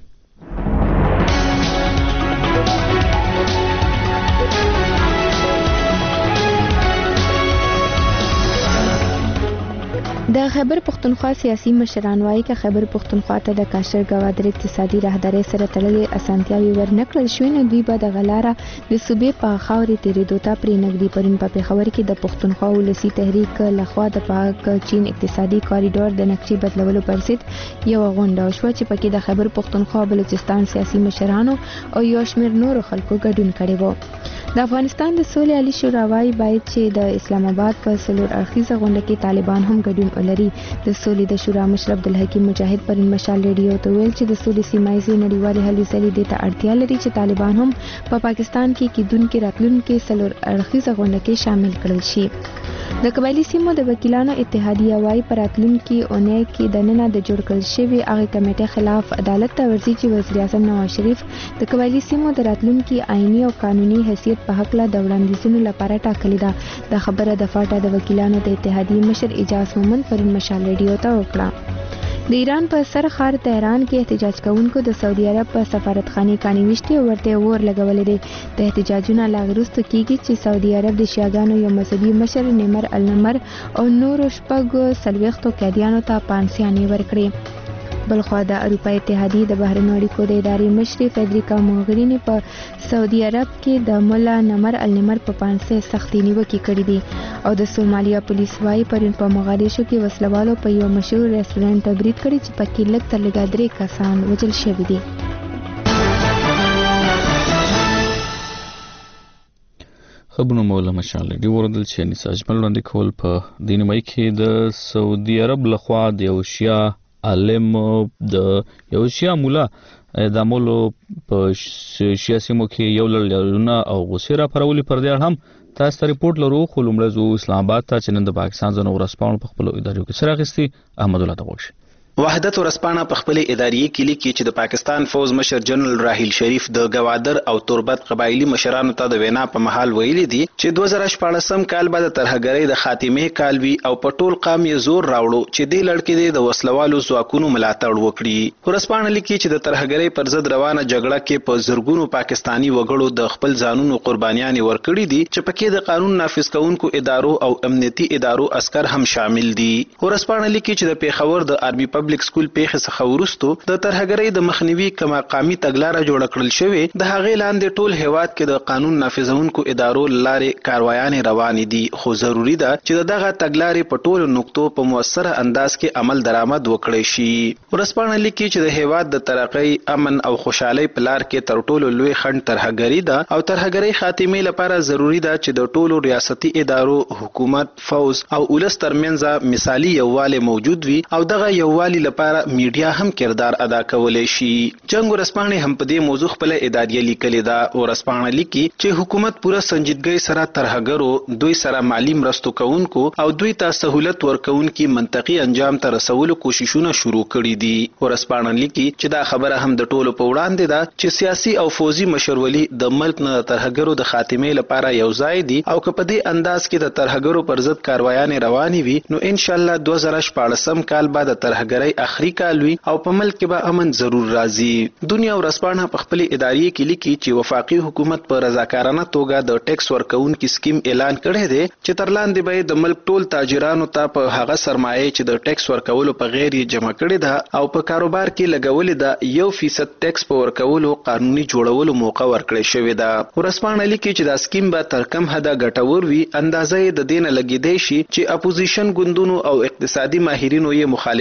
د خیبر پښتونخوا سیاسي مشران وايي چې خیبر پښتونخوا ته د کاشر ګوادر اقتصادي راهداري سره تړلې اسانتیاوي ورنکړل شوې نو دوی به د غلاره د صوبې په خاورې تیرېدو ته پرې نږدې پرون په پېښور کې د پښتونخوا ولسي تحریک لخوا د پاک چین اقتصادي کاریډور د نقشې بدلولو پر ضد یو غونډه وشوه چې پکې د خیبر پښتونخوا بلوچستان سیاسي مشرانو او یو شمېر نورو خلکو ګډون کړی و. د افغانستان د سولې عالی شورا وايي باید چې د اسلام آباد په څلور اړخیزه غونډه کې طالبان هم ګډون ولري. د سولې د شورا مشر عبدالحکیم مجاهد پرون مشال ریډیو ته ویل چې د سولې سیمایي نړیوالې هلې ځلې دې ته اړتیا لري چې طالبان هم په پا پاکستان کې کېدونکې راتلونکي څلور اړخیزه غونډه کې شامل کړل شي. د قبایلي سیمو د وکیلانو اتحادیه وايي په راتلونکي اونۍ کې د ننه د جوړ کړل شوي هغې کمیټې خلاف عدالت ته ورځي چې وزیر اعظم نواز شریف د قبایلي سیمو د راتلونکي آئیني او قانوني حیثیت په هکله د وړاندیزونو لپاره ټاکلې ده. د خبره د فاټا د وکیلانو د اتحادیې مشر اجاز مومند پرون مشال ریډیو ته وکړه. د ایران په سر ښار تهران کې احتجاج کوونکو د سعودي عرب په سفارتخانې کانې ویشتې او ورته اور لګولې دي. د احتجاجونو لا وروسته کېږي چې سعودي عرب د شیعاګانو یو مذهبي مشر نیمر النمر او نورو شپږو څلوېښتو قیدیانو ته پانسیانې ورکړې. بلخوا د اروپا اتحادیې د بهرنیو اړیکو د ادارې مشرې فیدریکا موغریني په سعودي عرب کې د مولا نمر النمر په پانسۍ سختې نیوکې کړې دي او د سومالیا پولیس وايي پرون په موغادیشو کې وسلوالو په یو مشهور ریسټورانټ ته برید کړی چې پکې لږ تر لږه درې کسان وژل شوي دي. خبرونه مولا مشال دی وردل چې نساج ملوندې کول په دینمای کې د سعودي عرب لخوا د یو شیا عالم د یو شیا مولا د مولو په سیاسي مو کې یو لړلونه او غوسه را پرولي پر دې هم تاسو ته ریپورت لرو خو لومړی زو اسلام آباد ته چې نن د پاکستان ځنو ورسپاڼو په خپل ادارو کې سره غستي احمد الله تغوش وحدت ورسپانه په خپل ادارې کې لیکي چې د پاکستان فوز مشر جنرال راحیل شریف د گوادر او تربت قبایلی مشرانو ته د وینا په محل ویلي دي چې دوه زره شپاړسم کال بعد ترهګرۍ د خاتمه کالوي او په ټول قام یې زور راوړو چې د لړکې د وسلوالو ځواکونو ملاتړ وکړي. ورسپانه لیکي چې د ترهګرۍ پر ضد روانه جګړه کې په زرګونو پاکستانی وګړو د خپل ځانونو قربانيان ورکړي دي چې پکې د قانون نافذ کوونکو ادارو او امنیتي ادارو عسكر هم شامل دي. ورسپانه لیکي چې د پیښور د آرمي پبلک سکول پیښه څخه ورستو د ترهګرۍ د مخنیوي کما قامي تګلارې جوړ کړل شوې د هغې لاندې ټول هیواد کې د قانون نافذونکو ادارو لارې کاروایانې روانې دي خو ضروری ده چې دغه تګلارې په ټولو نقطو په موثره انداز کې عمل درآمد وکړي شي. ورسپانه لیکي چې د هیواد د ترقۍ امن او خوشحالۍ په لار کې تر ټولو لوی خنډ ترهګرۍ ده او ترهګرۍ خاتمه لپاره ضروری ده چې د ټولو ریاستي ادارو حکومت فوز او ولس ترمنځ مثالي یووالی موجود وي او دغه یووالی لپاره میډیا هم کردار ادا کولای شي. جنگ ورسپانه هم په دې موضوع خپل ادارې لیکلې ده. ورسپانه لیکي چې حکومت پوره سنجیدګۍ سره ترهګرو دوی سره مالی مرستو کوونکو او دوی ته سہولت ورکوونکي منطقي انجام ته رسولو کوششونه شروع کړي دي. ورسپانه لیکي چې دا خبره هم د ټولو په وړاندې ده چې سیاسي او فوزي مشرولي د ملک نه ترهګرو د خاتمه لپاره یو ځای دي او که په دې انداز کې د ترهګرو پر ضد کاروایانې روانې وي نو ان شاء الله دوه زره شپاړسم کال بعد ترهګرۍ اخري کالوي او په ملک کې به امن ضرور راځي. دنیا ورسپانه په خپل ادارې کې لیکي چې وفاقي حکومت په رضاکارانه توګه د ټیکس ورکونکو سکیم اعلان کړی دی چې تر لاندې به د ملک ټول تاجرانو ته په هغه سرمایه چې د ټیکس ورکولو په غیر جمع کړی ده او په کاروبار کې لګولې ده یو فیصد ټیکس په ورکولو قانوني جوړولو موقع ورکړی شوی ده. ورسپانه لیکي چې دا سکیم به تر کم حده ګټور وي اندازې د دین لګیدای شي چې اپوزیشن ګوندونو او اقتصادي ماهرینو یې مخالفت کړي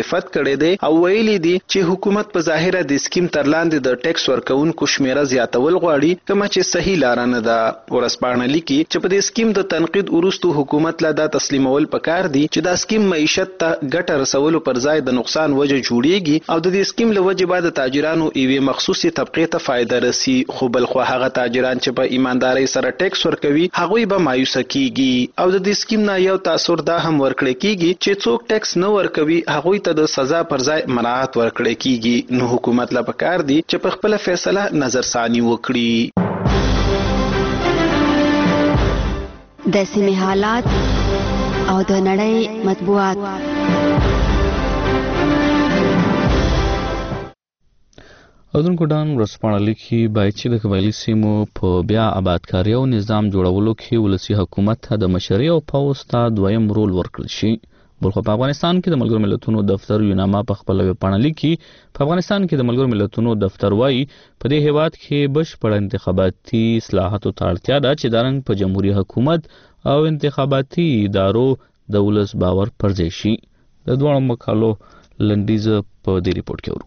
کړی دی او ویلي دي چې حکومت په ظاهره د سکیم تر لاندې د ټیکس ورکونکو شمیره زیاتول غواړي کومه چې صحیح لار نه ده. ورسپانه لیکي چې په دې سکیم د تنقید وروسته حکومت لا دا تسلیمول پکار دي چې دا سکیم معیشت ته ګټه رسولو پر ځای د نقصان وجه جوړیږي او د دې سکیم له وجې بعد تاجرانو یوې مخصوصي طبقې ته فایده رسی، خو بل خو هغه تاجران چې په ایماندارۍ سره ټیکس ورکوي هغوی به مایوسه کیږي او د دې سکیم نه یو تاثر دا هم ورکړی کیږي چې څوک ټیکس نه ورکوي هغوی ته د سزا پر ځای مراعات ورکړی کیږي. نو حکومت لا پکار دي چې په خپل فیصله نظرثاني وکړي. د سیمې حالات او د نړۍ مطبوعات. اذن کوډان ورسپانه لیکي باید چې د قبایلي سیمو په بیا آبادکاري او نظام جوړولو کې ولسی حکومت ته د مشرۍ او پوځ ته دویم رول ورکړل شي. بلخو په افغانستان کې د ملګرو ملتونو دفتر یوناما په خپل ویبپاڼه لیکي په افغانستان کې د ملګرو ملتونو دفتر وایي په دې هیواد کې بشپړ انتخاباتي اصلاحاتو ته اړتیا ده چې د رنګ په جمهوریت حکومت او انتخاباتي ادارو د ولس باور پر ځای شي. د دوه مقالو لنډیز په دې ریپورت کې ورو.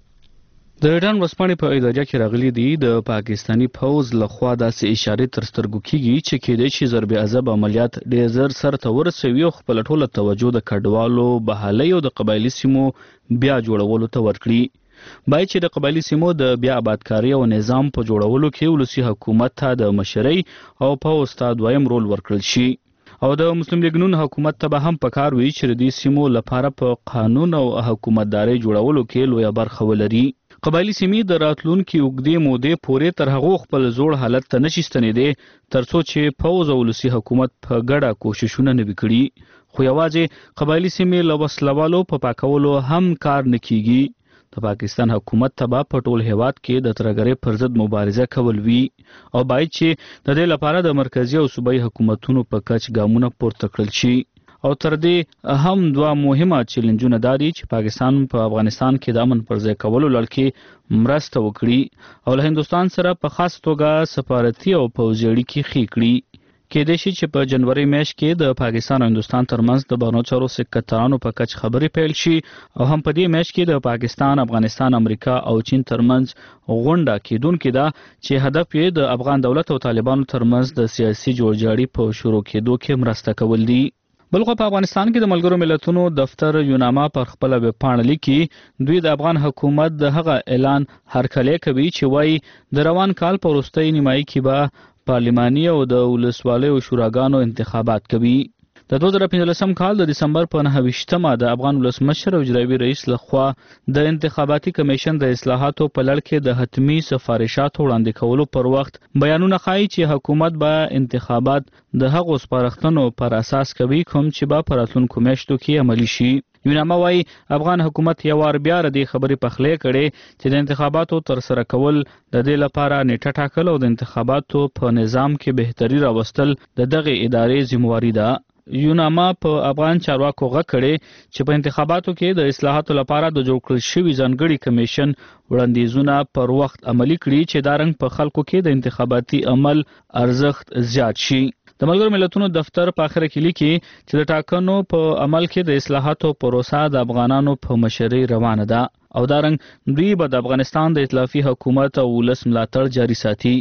د ایران ورسپانې په ایداجه کې راغلي دي د پاکستانی پوز لخوا داسې اشارې تر سترګو کیږي چې کېدای شي ضرب عذاب عملیات ډېر زر سر ته ورسوي او خپل ټوله توجه د کډوالو بحالۍ او د قبایلي سیمو بیا جوړولو ته ورکړي. باید چې د قبایلي سیمو د بیا آبادکاري او نظام په جوړولو کې ولسی حکومت ته د مشرۍ او پوز ته دویم رول ورکړل شي او د مسلم لیگ نون حکومت ته به هم پکار وي چې د دې سیمو لپاره په قانون او حکومتداري جوړولو کې لویه برخه ولري. قبایلی سیمې د راتلونکي اوږدې مودې پورې تر هغو خپل زوړ حالت ته نشي ستنېدی تر څو چې پوځ او ولسي حکومت په ګډه کوششونه نه وي کړي. خو یوازې قبایلی سیمې له وسلوالو په پاکولو هم کار نه کیږي. د پاکستان حکومت ته به په ټول هیواد کې د ترهګرۍ پر ضد مبارزه کول وي او باید چې د دې لپاره د مرکزي او صوبایي حکومتونو په کچ ګامونه پورته کړل شي. او تر دې هم دوه مهمه چیلنجونه دا دي چې پاکستان په افغانستان کې د امن پر ځای کولو لړ کې مرسته وکړي او له هندوستان سره په خاص توګه سفارتي او پوځي اړیکې ښې کړي. کېدای شي چې په جنوري میاشت کې د پاکستان او هندوستان ترمنځ د بهرنیو چارو سکرترانو په کچ خبرې پیل شي او هم په دې میاشت کې د پاکستان، افغانستان، امریکا او چین ترمنځ غونډه کېدونکې ده چې هدف یې د افغان دولت او طالبانو ترمنځ د سیاسي جوړجاړي په شروع کېدو کې مرسته کول دي. بلخو په افغانستان کې د ملګرو ملتونو دفتر یوناما پر خپل ویبپاڼه لیکي دوی د افغان حکومت د هغه اعلان هرکلی کوي چې وایي د روان کال په وروستۍ نیمایي کې به پارلماني او د ولسوالیو شوراګانو انتخابات کوي. د دوه زره پنځلسم کال د دسمبر په نهه ویشتمه د افغان ولسمشر او اجرایوي رئیس لخوا د انتخاباتي کمیشن د اصلاحاتو په لړ کې د حتمی سفارشاتو وړاندې کولو پر وخت بیانونه ښایي چې حکومت به انتخابات د هغو سپارښتنو پر اساس کوي کوم چې به په راتلونکو میاشتو کې عملي شي. یوناما وایي افغان حکومت یو وار بیا د خبرې پخلی کړي چې د انتخاباتو تر سره کول د دې لپاره نیټه ټاکل او د انتخاباتو په نظام کې بهتري راوستل د دغه ادارې ذمہواري ده. یوناما په افغان چارواکو غږ کړی چې په انتخاباتو کې د اصلاحاتو لپاره د جوړ کړل شوي ځانګړي کمیشن وړاندیزونه پر وخت عملي کړي چې دا رنګ په خلکو کې د انتخاباتي عمل ارزښت زیات شي. د ملګرو ملتونو دفتر په اخر کې لیکي چې د ټاکنو په عمل کې د اصلاحاتو پروسه د افغانانو په مشرۍ روانه ده او دا رنګ دوی به د افغانستان د ائتلافي حکومت او ولس ملاتړ جاري ساتي.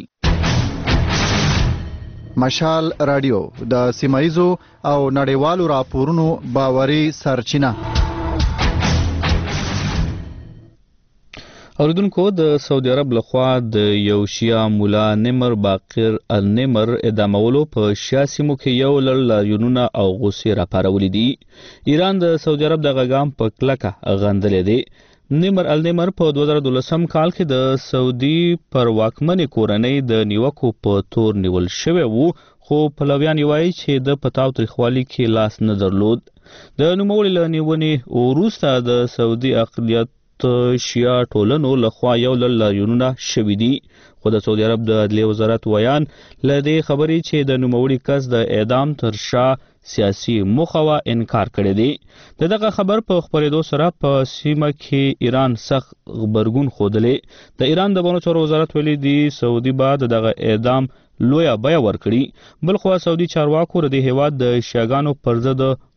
مشال رادیو د سیمایزو او نړیوالو راپورونو باوري سرچینه. اوریدونکو د سعودي عرب لخوا د یو شیعه مولا نمر باقر النمر اعدامولو په شیعه سیمو کې یو لړ لاریونونه او غوسې راپارولې دي. ایران د سعودي عرب د غږام په کلکه غندلې دی. نمر النمر په دوه زره دولسم کال کې د سعودي پر واکمنې کورنۍ د نیوکو په تور نیول شوی وو خو پلویان یې وایي چې د په تاوتریخوالي کې لاس نه درلود. د نوموړي له نیونې وروسته د سعودي اقلیت شیعه ټولنو لخوا یو لړ لاریونونه شوي دي خو د سعودي عرب د عدلیې وزارت ویان له دې خبرې چې د نوموړي کس د اعدام تر شا سیاسي موخه وا انکار کړی دی. د دغه خبر په خبرېدو سره په سیمه کې ایران سخت غبرګون ښودلی. د ایران د بهرنیو چارو وزارت ویلي دی سعودي به د دغه اعدام لویه بیه ورکړي. بلخو سعودي چارواکو د دې هیواد د شیعهګانو پر ضد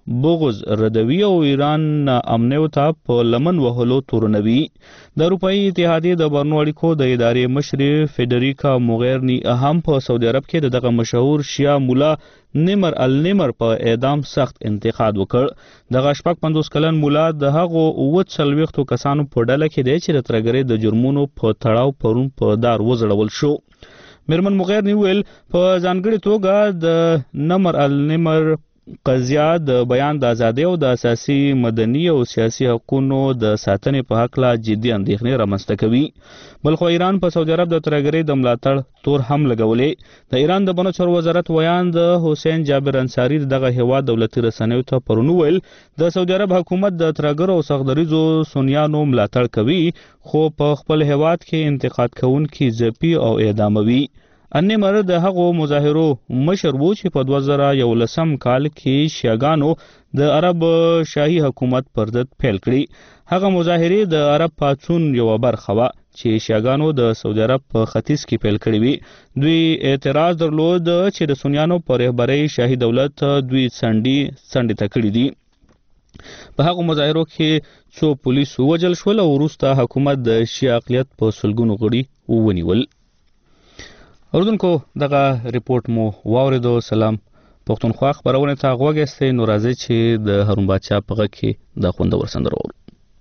بغض ردوي او ایران امنیو ته په لمن وهلو تورنوي. د اروپאי اتحادیې د بهرنیو اړیکو د ادارې مشرې فیډریکا موغیرني هم په سعودي عرب کې دغه مشهور شیعه مولا نیمر النیمر په اعدام سخت انتقاد وکړ. دغه شپږ پنځوس کلن مولا د هغو اووه څلوېښتو کسانو په ډله کې دی چې د ترهګرۍ د جرمونو په تړاو پرون په دار وځړول شو. میرمن موغیرني ویل په ځانګړې توګه د نمر النیمر قضیه د بیان د ازادۍ او د اساسي مدني او سیاسي حقوقو د ساتنې په حق لا جدي اندېښنې رامنځته کوي. بلخو ایران په سعودي عرب د ترهګرۍ د ملاتړ تور هم لګولې. د ایران د بڼو چارو وزارت ویان د حسین جابر انصاري دغه هیواد دولتي رسنیو ته پرون ویل د سعودي عرب حکومت د ترهګرو او سختدریزو سنیانو ملاتړ کوي خو په خپل هیواد کې انتقاد کوونکي ځپي او اعداموي. انیمر د هغو مظاهرو مشر و چې په دوه زره یولسم کال کې شیعاګانو د عرب شاهي حکومت پر ضد پیل کړي. هغه مظاهرې د عرب پاڅون یوه برخه وه چې شیعاګانو د سعودي عرب په ختیځ کې پیل کړي وي. دوی اعتراض درلود چې د سنیانو په رهبرۍ شاهي دولت دوی څنډې څنډې ته کړي دي. په هغو مظاهرو کې څو پولیس ووژل شول او وروسته حکومت د شیعه اقلیت په سلګونو غړي ونیول. اوردونکو دغه ریپورت مو واوریدو. سلام پښتونخوا خبرونه ته غوږ ایستئ. نو راځئ چې د هارون بادشاه په غږ کې د خوندور سندره واورو.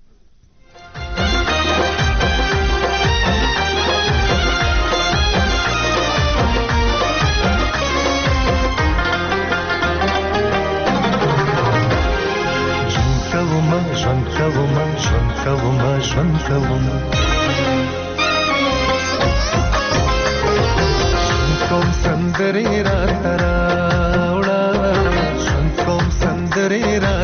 ژوند کوم ژوند کوم ژوند کوم کوم سندرې را تراوړه ژوند کوم سندرې را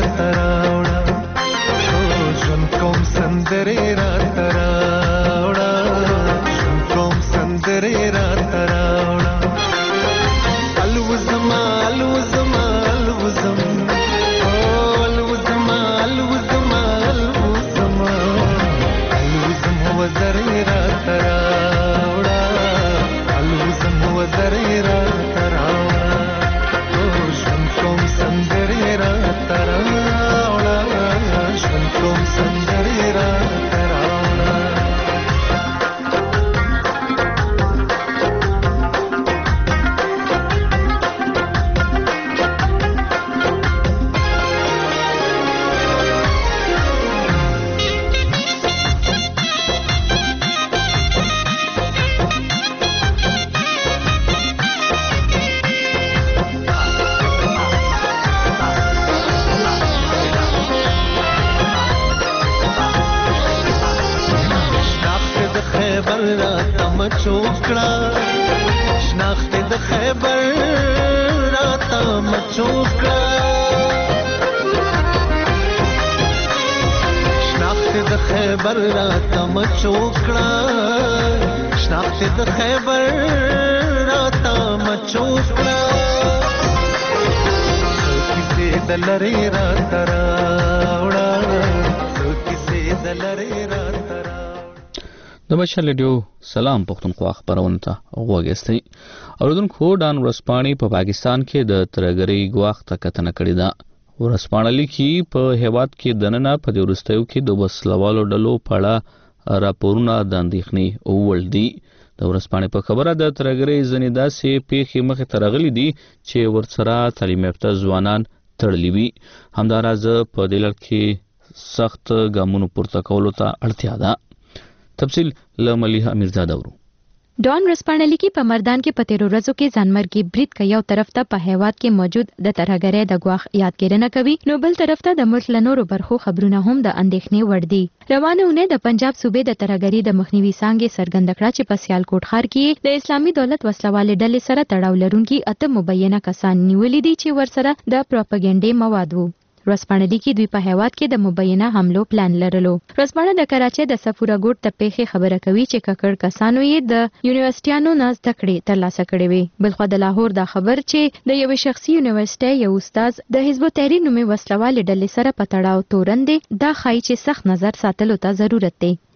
تراوړه ژوند کوم سندرې را تراوړه ژوند کوم سندرې را تراوړه الوزم الوزم الوزم وزرې را تراوړه الوزم وزرې را تراوړه ژوند کوم سندرې را تراوړه ژوند کوم سندرې را تراوړه چوکړه شناخت د خیبر راته مچوکړه شناخت د خیبر راته مچوکړه شناخت د خیبر راته مچوکړه کیسې د لری را تراوړه کیسې د لری را تراوړه. د بشر لیډیو سلام پښتونخوا خبرونه ته غوږ ایستئ. اوریدونکو ډان ورځپاڼې په پاکستان کې د ترهګرۍ ګواښ ته کتنه کړې ده. ورځپاڼه لیکي په هیواد کې دننه په دې وروستیو کې د وسلوالو ډلو په اړه راپورونه د اندېښنې وړ دي. د ورځپاڼې په خبره د ترهګرۍ ځینې داسې پیښې مخې ته راغلي دي چې ورسره تعلیم یافته ځوانان تړلي وي. همداراز په دې لړ کې سخت ګامونو پورته کولو ته اړتیا ده. تفصیل له ملیحه میرزاده ورو. ډان رسپانلی کې په مردان کې په تیرو ورځو کې ځانمرګي برید کوي یو طرف ته په هیواد کې موجود د ترهګرۍ د ګواښ یادګیرنه کوي نو بل طرف ته د ملک له نورو برخو خبرونه هم د اندېښنې وړ دي. روانه اونۍ د پنجاب صوبې د ترهګرۍ د مخنیوي څانګې څرګنده کړه چې په سیالکوټ ښار کې د اسلامي دولت وسلوالې ډلې سره تړاو لرونکي اته مبینه کسان نیولي دي چې ورسره د پروپاګاندا مواد وو. ورځپاڼه لیکي دوی په هیواد کې د مبینه حملو پلان لرلو. ورځپاڼه د کراچۍ د سفوره ګوټ د پیښې خبره کوي چې ککړ کسانو یې د یونیورسيټیانو نه زده کړې ترلاسه کړې وي. بلخو د لاهور دا خبر چې د یوې شخصي یونیورسيټۍ یو استاد د حزب التحریر نومي وسلوالې ډلې سره په تړاو تورن دی دا ښایي چې سخت نظر ساتلو ته ضرورت دی.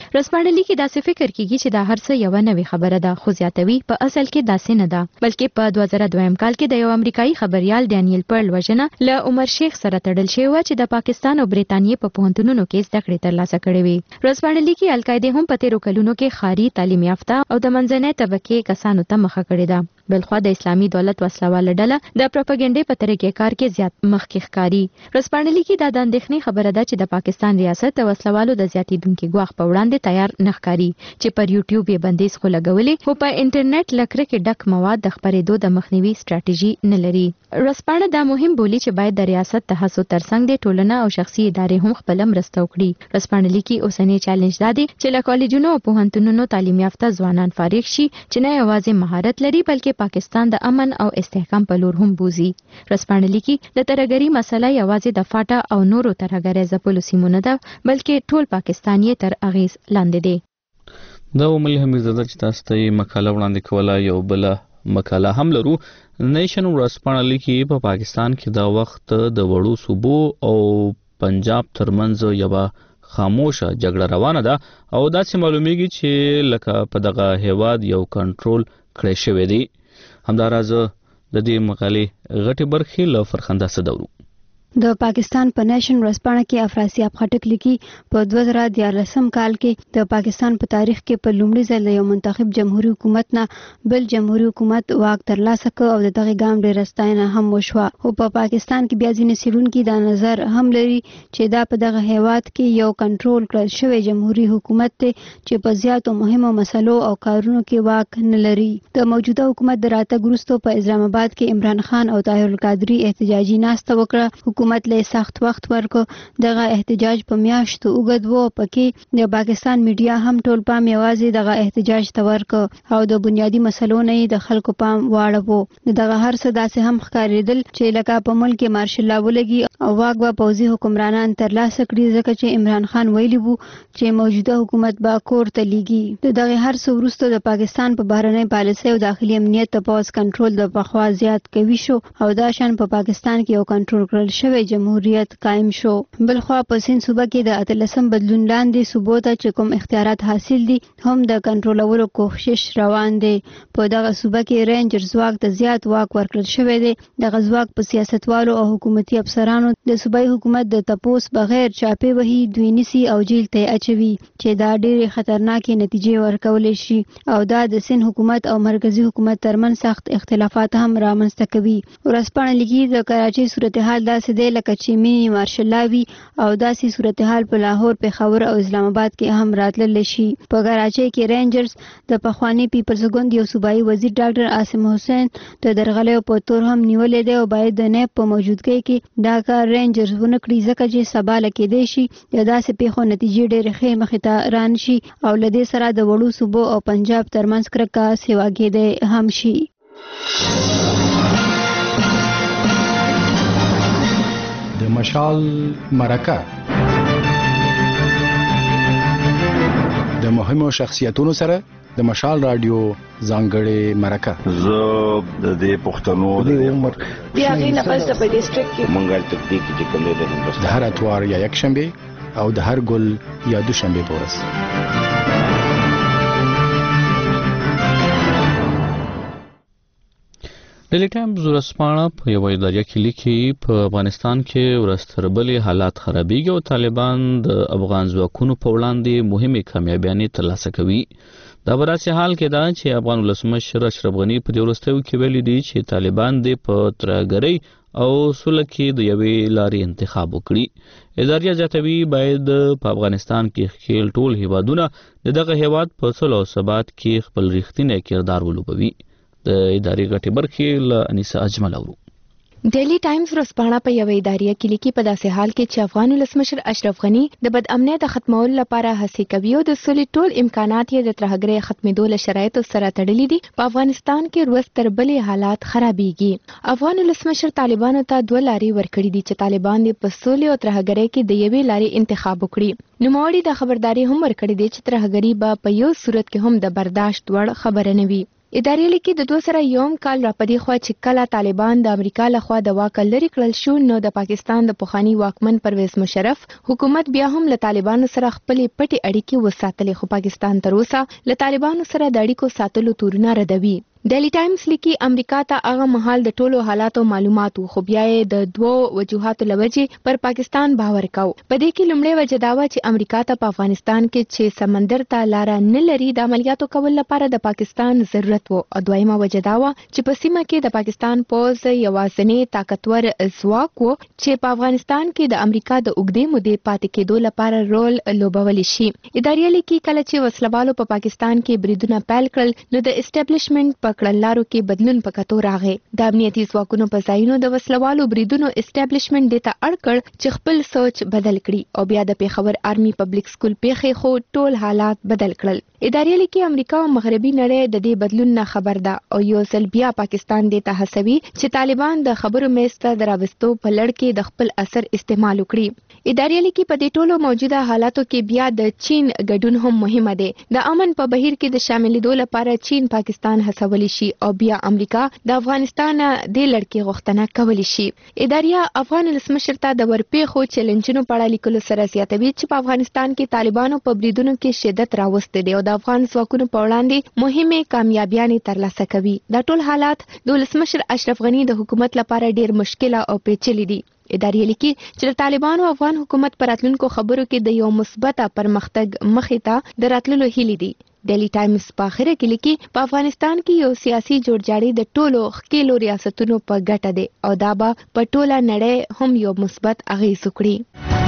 رسپانلی کې داسې فکر کیږي چې دا هر څه یو نوې خبره ده، خو زیاتوي په اصل کې داسې نه ده، بلکې په دوه زره دویم کال کې د یو امریکایي خبريال ډانیل پرل وژنه له عمر شیخ سره تړل شوی و چې د پاکستان او بریتانیې په پوهنتونونو کې زده کړې ترلاسه کړې وي. رسپانلی کې القاعده هم په تیرو کلونو کې خاري تعلیم یافته او د منځنۍ طبقې کسانو ته مخه کړې ده. بلخوا د اسلامي دولت وسلواله ډله د پروپاګاندا په طریقې کار کې زیات مخکې ښکاري. رسپانلی کې دا د اندېښنې خبره ده چې د پاکستان ریاست د وسلوالو د زیاتېدونکي ګواښ په وړاندې تیار نه ښکاري چې پر یوټیوب یې بندیز خو لګولې، خو په انټرنیټ له کرکې ډک مواد د خپرېدو د مخنیوي ستراتیژي نه لري. رسپانه دا مهم بولي چې باید د ریاست د هڅو ترڅنګ د ټولنه او شخصي ادارې هم خپل مرسته وکړي. رسپانلی کې اوسنی چیلنج دا دی چې له کالجونو او پوهنتونونو تعلیم یافته ځوانان فارغ شي چې نه یوازې مهارت لري بلکې پاکستان د امن او استحکام په لور هم بوزي. رسپانلی کې د ترهګرۍ مسله یوازې د فاټا او نورو ترهګرۍ ځپلو سیمو نه ده بلکې ټول پاکستان یې تر اغیز لاندې دی. دا ومل هم زده چې تاسو ته مقاله وړاندې کوله. یو بل مقاله هم لرو. نیشن ورسپانلی کې په پاکستان کې دا وخت د وړو صوبو او پنجاب ترمنځ یو خاموشه جګړه روانه ده او داسې معلومیږي چې لکه په دغه هیواد یو کنټرول کړی شوی دی. همداراز د دې مقالې غټي برخې له فرخنده صدورو. د پاکستان په نېشن ورځپاڼه کې افراسیاب خټک لیکي په دوه زره دیارلسم کال کې د پاکستان په تاریخ کې په لومړي ځل د یو منتخب جمهوریت حکومت نه بل جمهوریت حکومت واک ترلاسه کړ او دغه ګام ډېر ستاینه هم وشوه. او په پاکستان کې بیا ځینې څېړونکي دا نظر هم لري چې دا په دغه هیواد کې یو کنټرول کړل شوی جمهوریت حکومت دی چې په زیاتو مهمو مسلو او کارونو کې واک نه لري. د موجوده حکومت د راتګ وروسته په اسلام آباد کې عمران خان او طاهر القادری احتجاجي ناسته وکړه. حکومت له سخت وخت ورکو. دغه احتجاج په میاشتو اوږد و. پکې د پاکستان میډیا هم ټول پام یوازې دغه احتجاج ته ورکو او د بنیادی مسلو نه د خلکو پام واړو. دغه هر څه داسې هم ښکارېدل چې لکه په ملک کې مارشل لا ولګي او واک به پوځي حکمرانان ترلاسه کړي ځکه چې عمران خان ویلي وو چې موجوده حکومت به کور ته لیږي. د دغه هر څه وروسته د پاکستان په بهرنۍ پالیسۍ او داخلي امنیت د پوځ کنټرول د پخوا زیات قوي شو او دا شان په پاکستان کې یو کنټرول کړل شوی جمهوریت قائم شو. بلخوا په سین صوبه کې د اتلسم بدلون لاندې صوبو ته چې کوم اختیارات حاصل دي هم د کنټرولولو کوښښ روان دی. په دغه صوبه کې رینجر ځواک ته زیات واک ورکړل شوی دی. دغه ځواک په سیاستوالو او حکومتي افسرانو د صوبایي حکومت د تپوس بغیر چاپې وهي دوی نیسي او جیل ته اچوي چې دا ډېرې خطرناکې نتیجې ورکولی شي او دا د سین حکومت او مرکزی حکومت ترمن سخت اختلافات هم رامنځته کوي. ورځپاڼه لیکي د کراچۍ صورتحال داسې دی لکه چې مینی مارشل لاوي او داسې صورتحال په لاهور، پېښور او اسلام آباد کې هم راتللی شي. په کراچۍ کې رینجرز د پخوانی پیپلز ګوند یو صوبایي وزیر ډاکټر عاصم حسین د درغلیو په تور هم نیولې دی او باید د نیب په موجودګۍ کې دا کار رینجرز ونه کړي ځکه چې سبا له کېدی شي د داسې پیښو نتیجې ډېرې ښې مخې ته رانشي او له دې سره د وړو صوبو او پنجاب ترمنځ کرکه سیوا کېدی هم شي. د مشال مرکه د مهمو شخصیتونو سره د مشال رادیو ځانګړې مرکه. زه د دې پښتنو د عمر بیا غي نه پس په ډیسټریکټ کې منګل تکتیک چې کوم دی د هر اتوار یا یک شنبه او د هر ګل یا دوشنبه پورس. ډیلی ټایمز ورځپاڼه په یوه اداریه کې لیکي په افغانستان کې ورځ تر بلې حالات خرابېږي او طالبان د افغان ځواکونو په وړاندې مهمې کامیابیانې ترلاسه کوي. دا په داسې حال کې ده چې افغان ولسمشر اشرف غني په دې وروستیو کې ویلي دي چې طالبان دې په ترهګرۍ او سوله کې د یوې لارې انتخاب وکړي. اداریه زیاتوي باید په افغانستان کې ښکېل ټول هیوادونه د دغه هیواد په صلح او ثبات کې خپل رښتینی کردار ولوبوي. د ادارې غټې برخې له انیسه اجمل اورو. ډیلی ټایمز ورځپاڼه په یوه اداریه کې لیکي په داسې حال کې چې افغان ولسمشر اشرف غني د بد امنۍ د ختمولو لپاره هڅې کوي او د سولې ټول امکانات یې د ترهګرۍ ختمېدو له شرایطو سره تړلي دي. په افغانستان کې ورځ تر بلې حالات خرابېږي. افغان ولسمشر طالبانو ته دوه لارې ورکړي دي چې طالبان دې په سولې او ترهګرۍ کې د یوې لارې انتخاب وکړي. نوموړي د خبرداري هم ورکړي دي چې ترهګري به په یو صورت کې هم د برداشت وړ خبره نه وي. ادارې لیکي د دوه سره یوم کال راپدې خوا چې کله طالبان د امریکا لخوا د واک لري کړل شو نو د پاکستان د پخوانی واکمن پرویز مشرف حکومت بیا هم له طالبانو سره خپلې پټې اړیکې وساتلې خو پاکستان تر اوسه له طالبانو سره د اړیکو ساتلو تورونه ردوي. ډیلی ټایمز لیکي امریکا ته هغه مهال د ټولو حالاتو معلومات خو بیا یې د دوو وجوهاتو لوجې پر پاکستان باور کاو. په دې کې لومړی وجه دا و چې امریکا ته په افغانستان کې چې سمندر ته لار نه لري د عملیاتو کول لپاره د پاکستان ضرورت و او دویمه وجه دا و چې په سیمه کې د پاکستان پوز یوازینی طاقتور ځواک و چې په افغانستان کې د امریکا د اوږدې مودې پاتې کېدو لپاره رول لوبولی شي. ادارې لیکي کله چې وسلوالو په پاکستان کې بریدونه پیل کړل نو د اسټابلیشمنت په کړنلارو کې بدلون پکاتو راغی. د امنیتي ځواکونو په ځایونو د وسلوالو بریدونو اسټابلیشمنت دته اړ کړ چې خپل سوچ بدل کړي او بیا د پیښور آرمي پبلک سکول پیښې خو ټول حالات بدل کړل. ادارې لیکي امریکا او مغربي نړۍ د دې بدلون نه خبر ده او یو ځل بیا پاکستان دته هڅوي چې طالبان د خبرو میز ته دراوستو په لړ کې د خپل اثر استعمال وکړي. ادارې لیکي په دې ټولو موجوده حالاتو کې بیا د چین ګډون هم مهمه دی. د امن په بهیر کې د شاملېدو لپاره چین پاکستان هڅولی شي او بیا امریکا د افغانستان د لړکې غوښتنه کولی شي. ادارې افغان ولسمشر ته د ورپېښو چیلنجونو په اړه لیکلو سره زیاتوي چې په افغانستان کې طالبانو په بریدونو کې شدت راوستی دی او د افغان ځواکونو په وړاندې مهمه کامیابیانې ترلاسه کوي. دا ټول حالات د ولسمشر اشرف غنی د حکومت لپاره ډیر مشکل او پیچلي دي. ادارې لیکي چې د طالبانو افغان حکومت پر راتلونکو خبرو کې د یو مثبت پرمختګ مخې ته د راتللو هیلې دي. ډیلی ټایمز په اخره کې لیکي په افغانستان کې یو سیاسي جوړجاړی د ټولو ښکېلو ریاستونو په ګټه دی او دا به په ټوله نړۍ هم یو مثبت اغېز وکړي.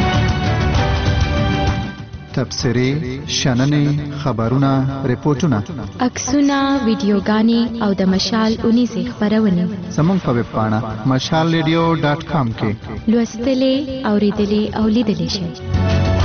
تبصرې، شننې، خبرونه، ریپورتونه، عکسونه، ویډیوګانې او د مشال اونیزې خپرونې زموږ په ویب پاڼه مشال ریډیو ډاټ کام کې لوستلې، اورېدلې او لیدلې شئ.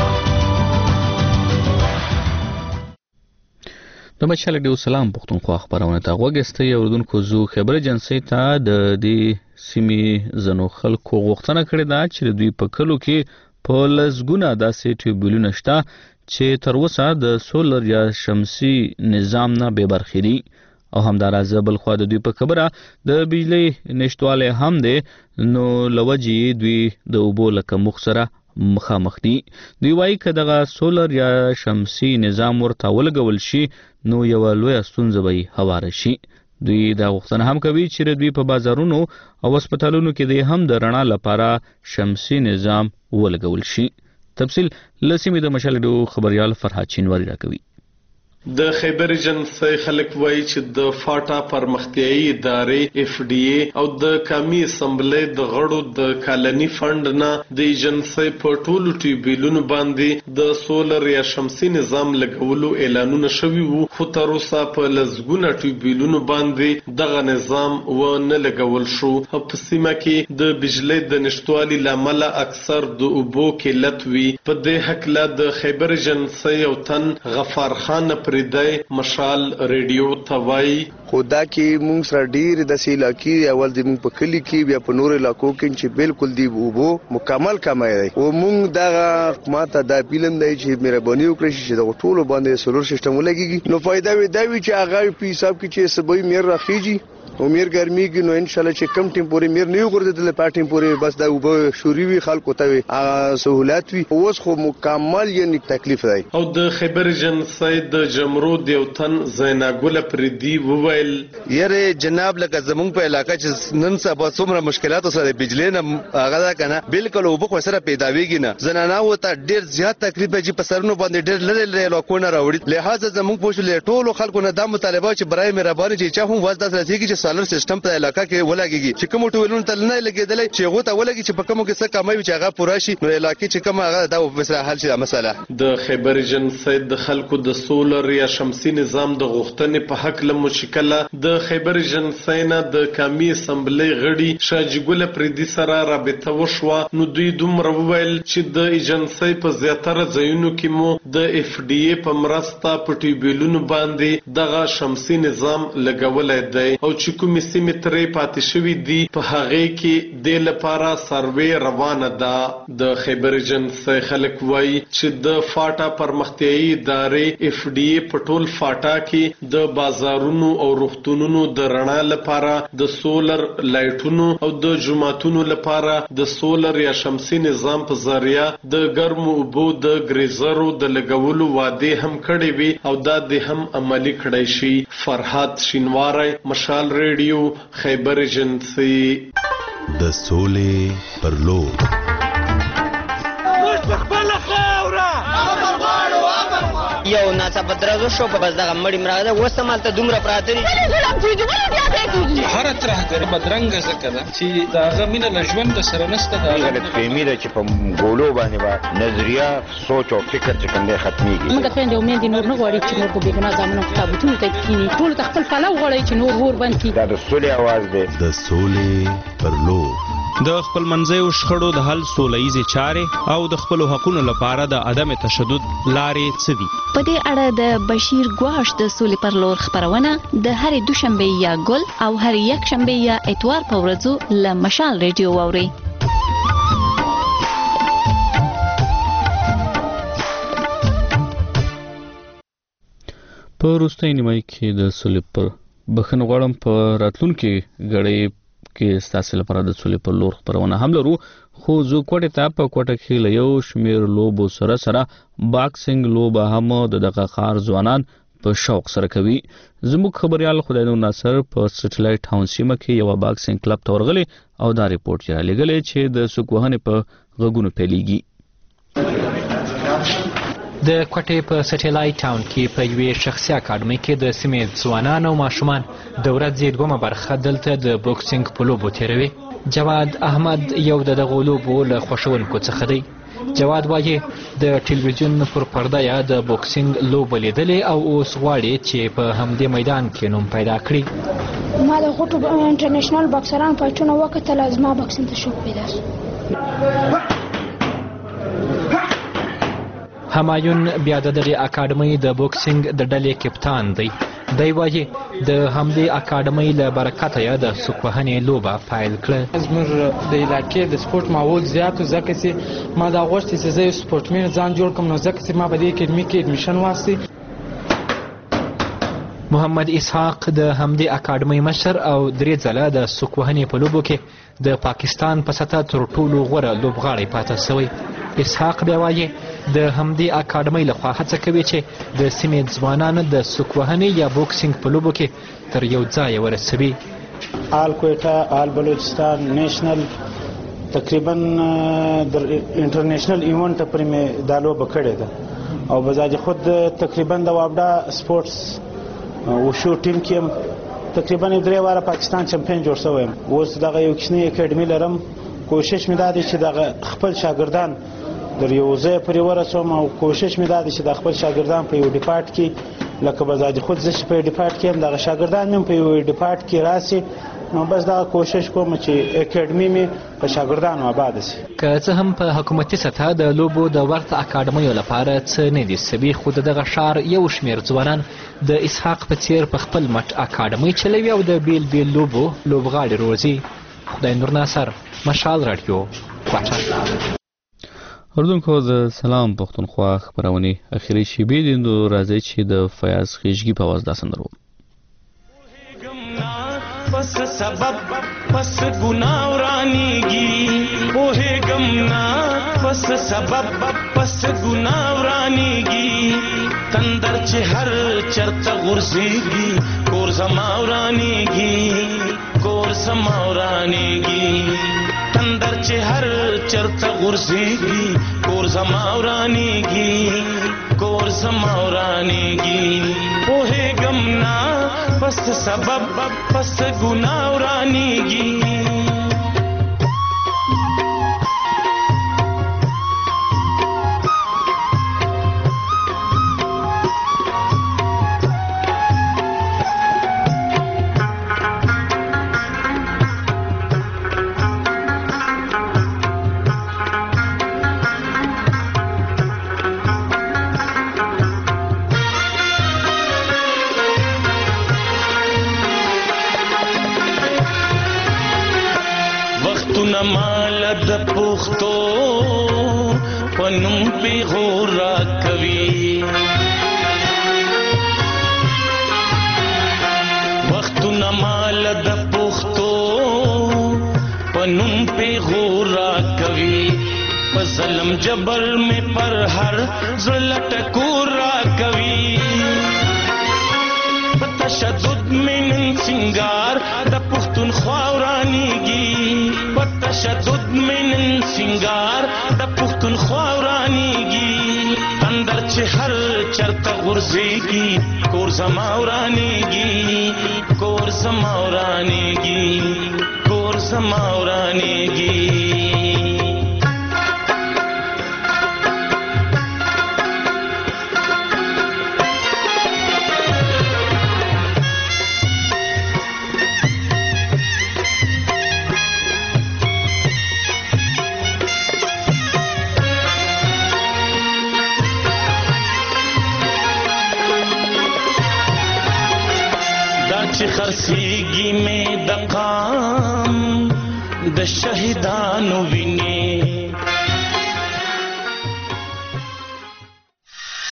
د مشال ریډیو سلام پښتونخوا خبرونه ته غوږستئ. اوریدونکو زو خبر ایجنسی ته د دې سیمې زنو خلکو غوښتنه کړې ده چې د دوی په کلو کې په لسګونه داسې ټیوبویلونه شته چې تر اوسه د سولر یا شمسي نظام نه بې برخې دي او همداراز بلخوا د دوی په خبره د بجلی نشتوالی هم دی نو لوجې دوی د اوبو له کمښت سره مخامخ دي. دوی وایي که دغه سولر یا شمسي نظام ورته ولګول شي نو یوه لویه ستونزه به یې هواره شي. دوی دا غوښتنه هم کوي چې دوی په بازارونو او هسپتالونو کې د هم د رڼا لپاره شمسي نظام ولګول شي. تفصیل له سیمې د مشال ریډیو خبریال فرهاد چینواری راکوي. د خیبر ایجنسی خلک وایي چې د فاټا پرمختیایي ادارې اف ډي اي او د قومي اسمبلی د غړو د کالني فند نه د ایجنسی په ټولو ټیوبویلونو باندې د سولر یا شمسي نظام لګولو اعلانونه شوي وو خو تر اوسه په لسګونه ټیوبویلونو باندې دغه نظام ونه لګول شو. په سیمه کې د بجلی د نشتوالي له امله اکثر د اوبو قلت وي. په دې هکله د خیبر ایجنسی او تن غفار خان پردای مشال ریډیو توای خدا کې مونږ سره ډیر د سیلاکی اول د مونږ په کلی کې بیا په نور علاقو کې چې بالکل دی وبو مکمل کمای دی او مونږ دا ماته دا پیلم دی چې مهرباني وکړئ چې د ټولو باندې سولر سیستم ولګیږي نو فائدہ وي دا وی چې هغه په حساب کې چې سبوی میر راخیږي او میر ګرمي کې نو ان شاء الله چې کم ټیمپوري میر نه وګرځیدل په ټیمپوري بس دا وب شوري وی خلکو ته وي سہولت وي اوس خو مکمل یعنی تکلیف دی. او د خیبر ایجنسی د جمرود یو تن زیناګل پردي وویل یره جناب لکه زمونږ په علاقہ چې نن سبا څومره مشکلات سره بجلی نه هغه دا کنه بالکل وب خو سره پیدا ویږي نه زنانه وته ډیر زیات تکلیف چې په سرونو باندې ډیر لری لری لوکونه راوړي لہذا زمونږ په شل ټولو خلکو نه د مطالبه چې برای مهرباني چې چا هم وځ داسې چې سولر سیستم په علاقہ کې ولګيږي چې کوم ټولون تل نه لګیدل چې هغه ته ولګي چې په کومو کې څه کموي چې هغه پوره شي نو علاقې چې کوم هغه دا وسره حل شي مسله. د خیبر ایجنسی د خلکو د سولر یا شمسي نظام د غوښتنې په حق له مشکله د خیبر ایجنسی نه د قومي اسمبلی غړي شاجګل پردي سره رابطه وشوه نو دوی دومره وویل چې د ایجنسی په زیاتره ځایونو کې مو د اف ډي اي په مرسته په ټیوبویلونو باندې دغه شمسي نظام لګولای دی او چې چې کومې سیمې ترې پاتې شوي دي په هغې کې د لپاره سروې روانه ده. د خیبر ایجنسۍ خلک وایي چې د فاټا پرمختیایي ادارې اف ډي اي په ټول فاټا کې د بازارونو او روغتونونو د رڼا لپاره د سولر لایټونو او د جوماتونو لپاره د سولر یا شمسي نظام په ذریعہ د ګرمو اوبو د ګریزرو د لګولو وعده هم کړې وي او دا د هم عملی کړی شي. فرحات شینواری، مشال ریډیو، خیبر ایجنسۍ. د سولې پر لور یو ناڅاپه درزو شو په بس دغه مړی مراغه ده اوس همالته دومره پراته دي. هره ترهګري بدرنګه ځکه ده چې د هغه مینه له ژوند سره نشته. د غلطفهمي ده چې په ګولو باندې به نظریه سوچ او فکر چې کوم دی ختمېږي. موږ خویندې او میندې نور نه غواړي چې نور په بېګناه زامنو په تابوتونو ته کښېني. ټولو ته خپل پلو غواړئ چې نور اور بند کړي. دا د سولې اواز دی. د سولې پر لور د خپلمنځیو شخړو د حل سوله ییزې چارې او د خپلو حقونو لپاره د عدم تشدد لارې څه دي؟ په دې اړه د بشیر ګواش د سولې پر لور خپرونه د هرې دوشنبې یا ګل او هرې یکشنبې یا اتوار په ورځو له مشال ریډیو واورئ. په وروستۍ نیمایي کې د سولې پر بخښنه غواړم په راتلونکي غړۍ کې ستاسو لپاره د سولې پر لور خبرونه هم لرو، خو زه کوټه ته په کوټه کې له یو شمیر لوبو سره سره باکسینګ لوبه هم د دغه خار ځوانان په شوق سره کوي. زموږ خبريال خدای نور ناصر په سټلایټ هاون سیمه کې یو باکسینګ کلب ته ورغلی او دا ریپورت یې لګلې چې د سکوهنې په غږونو پیلېږي. د کوټې په سټلایټ ټاون کې په یوې شخصي اکاډمۍ کې د سیمې ځوانان او ماشومان د ورځې دومره برخه دلته د بوکسینګ په لوبو تیروي. جواد احمد یو د دغو لوبو له خوښونکو څخه دی. جواد وایي د ټلویزیون پر پرده یا د بوکسینګ لوبه لیدلې او اوس غواړي چې په همدې میدان کې نوم پیدا کړي. ما د غوټو انټرنیشنل باکسران فایټونه وکتل، زما بوکسینګ ته شوق پیدا شو. همایون بیا د دغې اکاډمۍ د بوکسینګ د ډلې کپتان دی. دی وایي د همدې اکاډمۍ له برکته یې د سوکوهنې لوبه پیل کړه. زموږ د علاقې د سپورټ ماحول زیات و ځکه چې ما دا غوښتې چې زه یو سپورټمین ځان جوړ کړم، نو ځکه چې ما په دې اکاډمۍ کې اډمیشن واخیستی. محمد اسحاق د همدې اکاډمۍ مشر او درې ځله د سوکوهنې په لوبو کې د پاکستان په سطح تر ټولو غوره لوبغاړی پاتې شوی. اسحاق بیا وایي د همدې اکاډمۍ لخوا هڅه کوي چې د سیمې ځوانان د سوکوهنې یا بوکسینګ په لوبو کې تر یو ځای ورسوي. آل کویټا، آل بلوچستان، نیشنل تقریبا د انټرنیشنل ایونټ پرې مې دا لوبه کړې ده او بذات خود تقریبا د وابډا سپورټس وشو ټیم کې تقریبا درې واره پاکستان چمپیون جوړ شوی یم. اوس دغه یو کوچنی اکاډمي لرم. کوشش مې دا دی چې دغه خپل شاګردان در یو ځای پورې ورسوم او کوشش مې دا دی چې د خپل شاګردان په یو ډیپارټ کې لکه بذات خود زه چې په ډیپارټ کې هم دغه شاګردان مې په یو ډیپارټ کې راسي، نو بس دا کوشش کوم چې اکاډمي مې په شاګردانو آباد شي. که څه هم په حکومتي سطح د لوبو د ورته اکاډمیو لپاره څه نه دي سوي، خو د دغه ښار یو شمېر ځوانان د اسحاق په څیر په خپل مټ اکاډمۍ چلوي او د بیل بیل لوبو لوبغاړي روزي. خدای نور ناصر، مشال راډیو، کوټه. اردوونکو د سلام پښتونخوا خبرونې اخیری شیبې دي، نو راځي چې د فیاض خیشګي په आवाज دا سندرو. پس سبب پس گناہ ورانیگی پوہے گمنا پس سبب پس گناہ ورانیگی تندر چہر چرتا غرزیگی کور زما ورانیگی کور زما ورانیگی تندر چہر چرتا غرزیگی کور زما ورانیگی کور زما ورانیگی پوہے گمنا پس سبب پس گناہ ورانیگی. مال د پختو پنوم په غورا کوي وختونه مال د پختو پنوم په غورا کوي په ظلم جبر میں پر هر زلټ کورا کوي په تشدد من سنگار د پختون خاورانیږي په تشدد من سنگار د پختون خاورانیږي اندر چې هر چرته غرزيږي کور زماورانیږي کور زماورانیږي کور زماورانیږي خرسیږي مې د قام د شهیدانو ویني